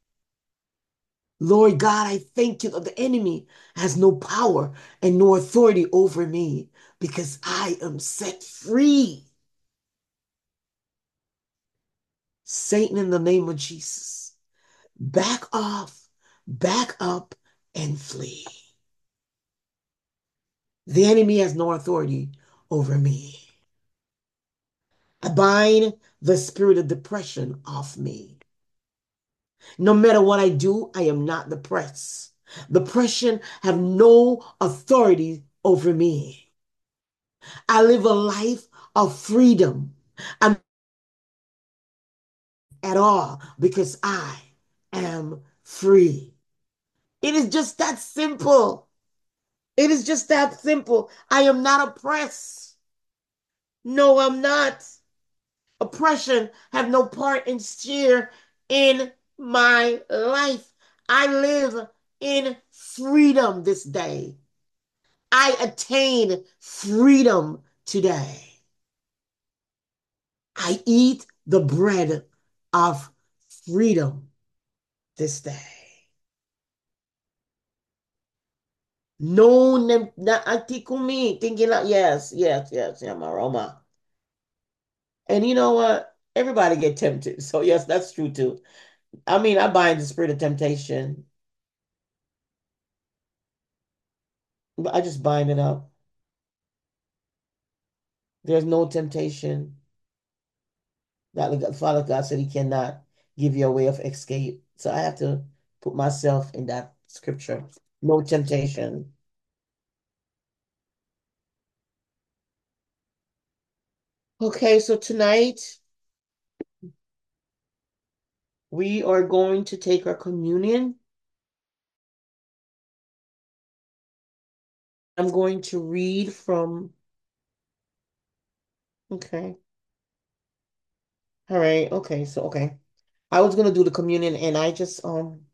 Lord God, I thank you that the enemy has no power and no authority over me because I am set free. Satan, in the name of Jesus, back off, back up, and flee. The enemy has no authority over me. I bind the spirit of depression off me. No matter what I do, I am not depressed. Depression have no authority over me. I live a life of freedom. I'm at all because I am free. It is just that simple. It is just that simple. I am not oppressed. No, I'm not. Oppression have no part and share in my life. I live in freedom this day. I attain freedom today. I eat the bread of freedom this day. No, nem, na antikumi, thinking that, yes, yes, yes, yeah, Maroma. And you know what? Everybody get tempted. So yes, that's true too. I mean, I bind the spirit of temptation, but I just bind it up. There's no temptation that the Father God said He cannot give you a way of escape. So I have to put myself in that scripture. No temptation. Okay, so tonight we are going to take our communion. I'm going to read from, okay. All right, okay, so okay. I was gonna do the communion and I just um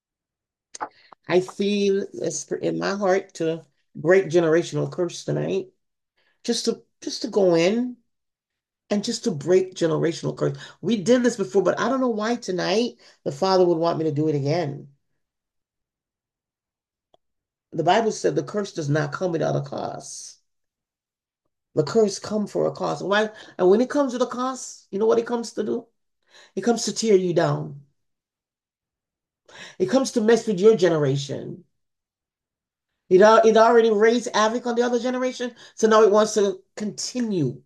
I feel this in my heart to break generational curse tonight. Just to just to go in and just to break generational curse. We did this before, but I don't know why tonight the Father would want me to do it again. The Bible said the curse does not come without a cost. The curse come for a cost. Why? And when it comes with a cost, you know what it comes to do? It comes to tear you down. It comes to mess with your generation. It, al- it already raised havoc on the other generation, so now it wants to continue.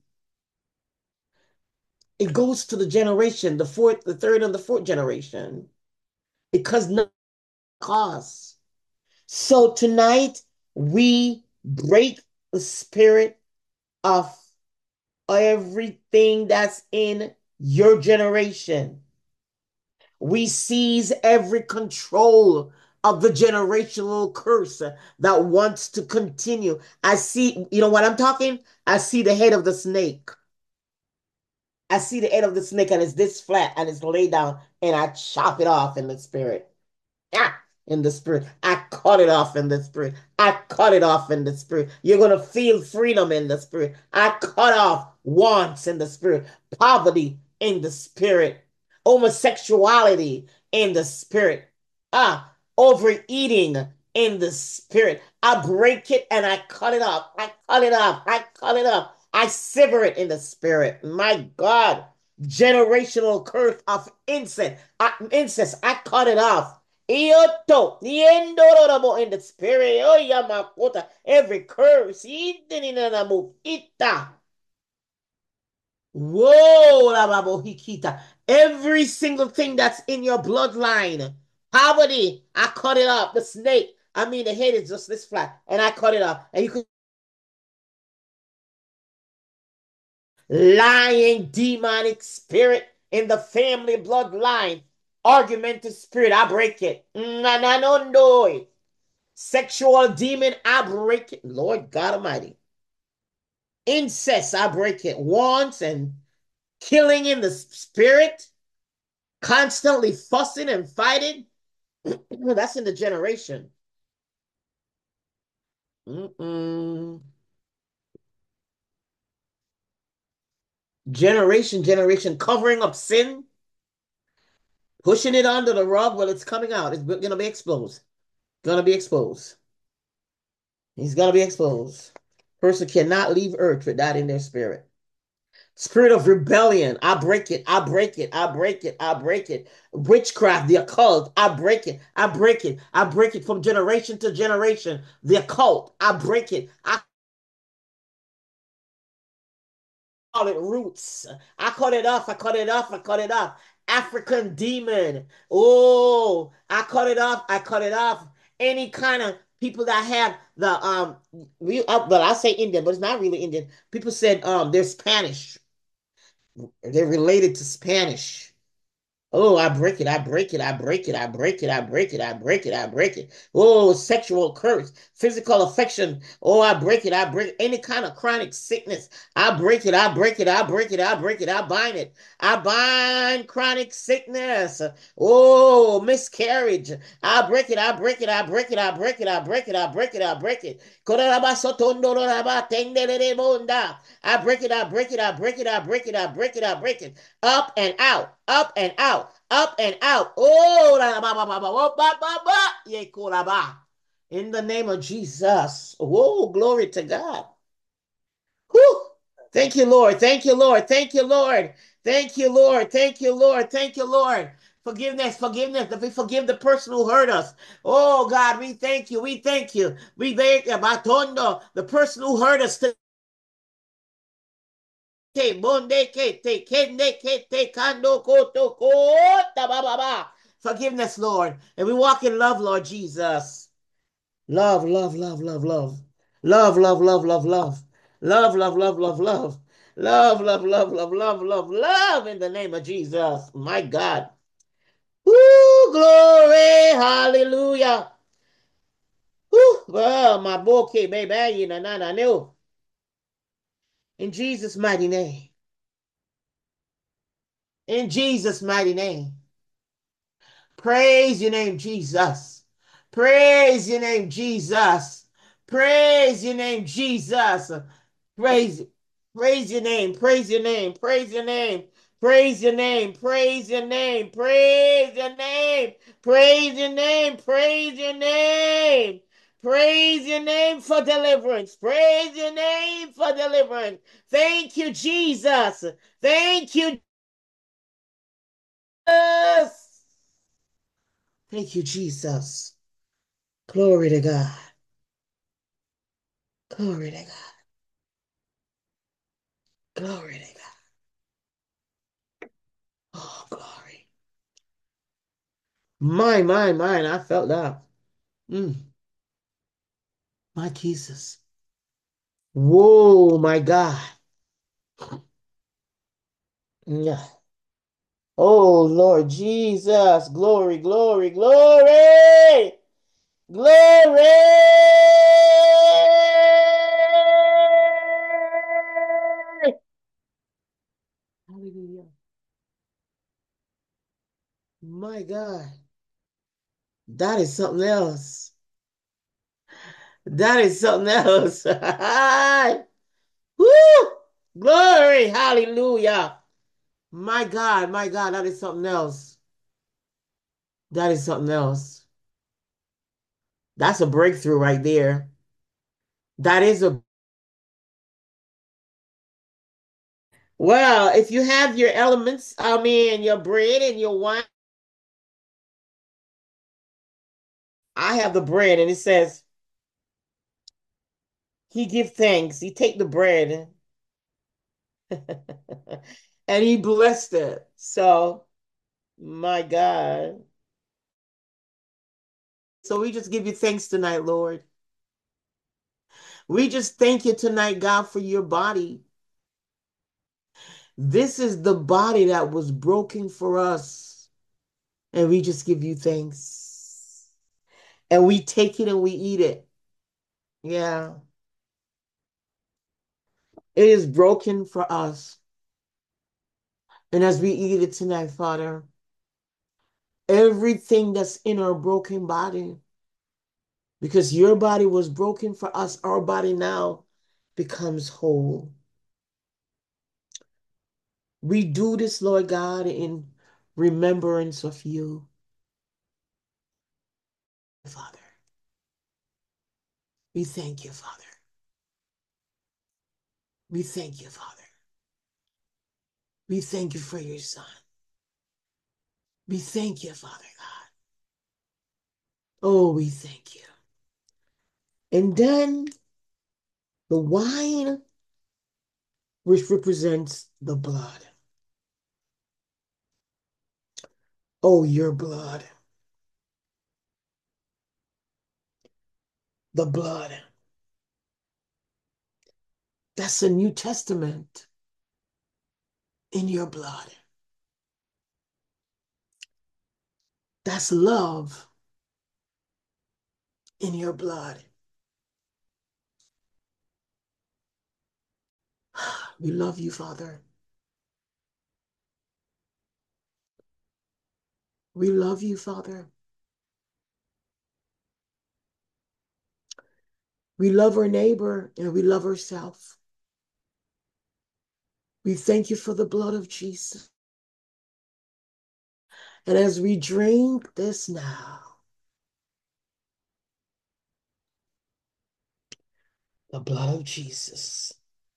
It goes to the generation, the fourth, the third, and the fourth generation because no cost. So tonight we break the spirit of everything that's in your generation. We seize every control of the generational curse that wants to continue. I see, you know what I'm talking? I see the head of the snake. I see the head of the snake and it's this flat and it's laid down and I chop it off in the spirit. Ah, in the spirit. I cut it off in the spirit. I cut it off in the spirit. You're going to feel freedom in the spirit. I cut off wants in the spirit, poverty in the spirit, homosexuality in the spirit, ah, overeating in the spirit. I break it and I cut it off. I cut it off. I cut it off. I sever it in the spirit. My God, generational curse of incest. I, incest. I cut it off. Ioto, niendororobo in the spirit. Oh, yamakota. Every curse. Idininanamu, ita. Whoa, lababo hikita. Every single thing that's in your bloodline. Poverty. I cut it off. The snake. I mean, the head is just this flat. And I cut it off. And you can lying demonic spirit in the family bloodline. Argumentative spirit. I break it. Na na no no. Sexual demon, I break it. Lord God Almighty. Incest, I break it. Wants and killing in the spirit, constantly fussing and fighting. That's in the generation. Mm-mm. Generation, generation, covering up sin, pushing it under the rug. Well, it's coming out. It's going to be exposed. Going to be exposed. He's going to be exposed. Person cannot leave earth with that in their spirit. Spirit of rebellion, I break it, I break it, I break it, I break it. Witchcraft, the occult, I break it, I break it, I break it from generation to generation. The occult, I break it, I call it roots. I cut it off, I cut it off, I cut it off. African demon, oh, I cut it off, I cut it off. Any kind of people that have the um, we, uh, well, I say Indian, but it's not really Indian. People said um, they're Spanish. They're related to Spanish. Oh, I break it, I break it, I break it, I break it, I break it, I break it, I break it. Oh, sexual curse, physical affection. Oh, I break it, I break it. Any kind of chronic sickness. I break it, I break it, I break it, I break it, I bind it. I bind chronic sickness. Oh, miscarriage. I break it, I break it, I break it, I break it, I break it, I break it, I break it. I break it, I break it, I break it, I break it, I break it, I break it. Up and out, up and out, up and out. Oh, la ba ba ba ba ba ba ba ba. Ye ko la ba. In the name of Jesus. Whoa, glory to God. Whew. Thank you, Lord. Thank you, Lord. Thank you, Lord. Thank you, Lord. Thank you, Lord. Thank you, Lord. Forgiveness, forgiveness. If we forgive the person who hurt us. Oh, God, we thank you. We thank you. We thank you. Batondo, the person who hurt us today. Bonde kete, kende kete, kando koto kota, ba, ba, ba. Forgiveness, Lord. And we walk in love, Lord Jesus. Love, love, love, love, love. Love, love, love, love, love. Love, love, love, love, love. Love, love, love, love, love, love, love in the name of Jesus. My God. Woo, glory, hallelujah. Woo, well, my boy, baby, you know, na, na, no. In Jesus' mighty name. In Jesus' mighty name. Praise your name, Jesus. Praise your name, Jesus. Praise your name, Jesus. Praise, praise your name, praise your name, praise your name, praise your name, praise your name, praise your name, praise your name, praise your name, praise your name for deliverance, praise your name for deliverance. Thank you, Jesus. Thank you, Jesus. Thank you, Jesus. Glory to God. Glory to God. Glory to God. Oh, glory. My, my, mine. I felt that. Mm, my Jesus. Whoa, my God. Yeah. Oh, Lord Jesus. Glory, glory, glory. Glory. Hallelujah. My God. That is something else. That is something else. Woo! Glory. Hallelujah. My God, my God, that is something else. That is something else. That's a breakthrough right there. That is a well, if you have your elements, I mean your bread and your wine. I have the bread and it says he give thanks. He take the bread and he blessed it. So my God. So we just give you thanks tonight, Lord. We just thank you tonight, God, for your body. This is the body that was broken for us. And we just give you thanks. And we take it and we eat it. Yeah. It is broken for us. And as we eat it tonight, Father, everything that's in our broken body, because your body was broken for us, our body now becomes whole. We do this, Lord God, in remembrance of you, Father. We thank you, Father. We thank you, Father. We thank you for your Son. We thank you, Father God. Oh, we thank you. And then the wine, which represents the blood. Oh, your blood. The blood. That's the New Testament in your blood. That's love in your blood. We love you, Father. We love you, Father. We love our neighbor and we love ourselves. We thank you for the blood of Jesus. And as we drink this now, The blood of Jesus.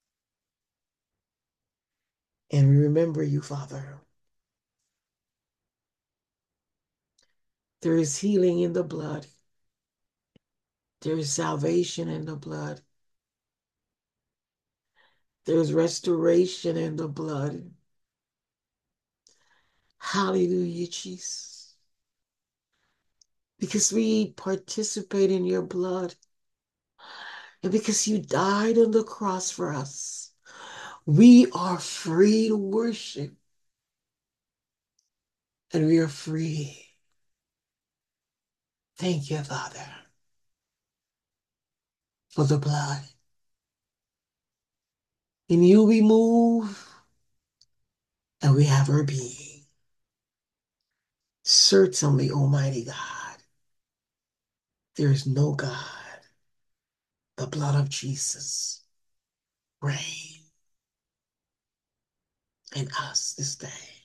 And we remember you, Father. There is healing in the blood. There is salvation in the blood. There is restoration in the blood. Hallelujah, Jesus. Because we participate in your blood and because you died on the cross for us, we are free to worship and we are free. Thank you, Father, for the blood. In you we move and we have our being. Certainly, Almighty God, there is no God. The blood of Jesus reign in us this day.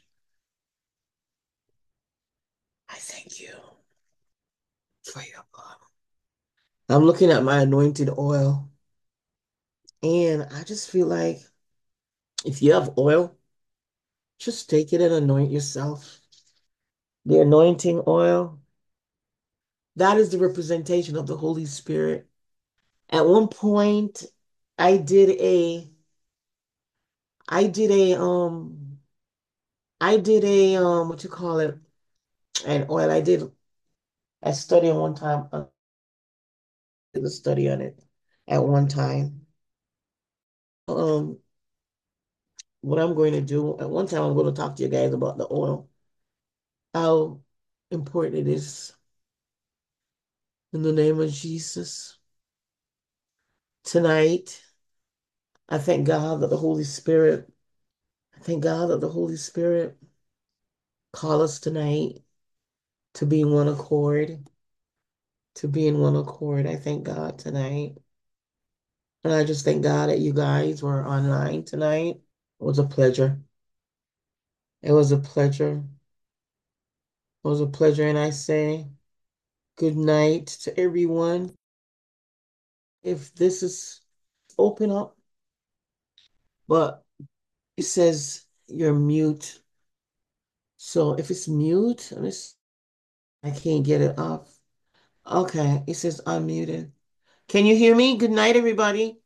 I thank you for your blood. I'm looking at my anointed oil, and I just feel like if you have oil, just take it and anoint yourself. The anointing oil, that is the representation of the Holy Spirit. At one point, I did a, I did a, um, I did a, um, what you call it, an oil. I did a study on one time, uh, did a study on it at one time. Um, what I'm going to do, at one time, I'm going to talk to you guys about the oil, how important it is in the name of Jesus. Tonight, I thank God that the Holy Spirit, I thank God that the Holy Spirit call us tonight to be in one accord, to be in one accord. I thank God tonight. And I just thank God that you guys were online tonight. It was a pleasure. It was a pleasure. It was a pleasure. And I say good night to everyone. If this is open up, but it says you're mute. So if it's mute, let me s- I can't get it off. Okay, it says unmuted. Can you hear me? Good night, everybody.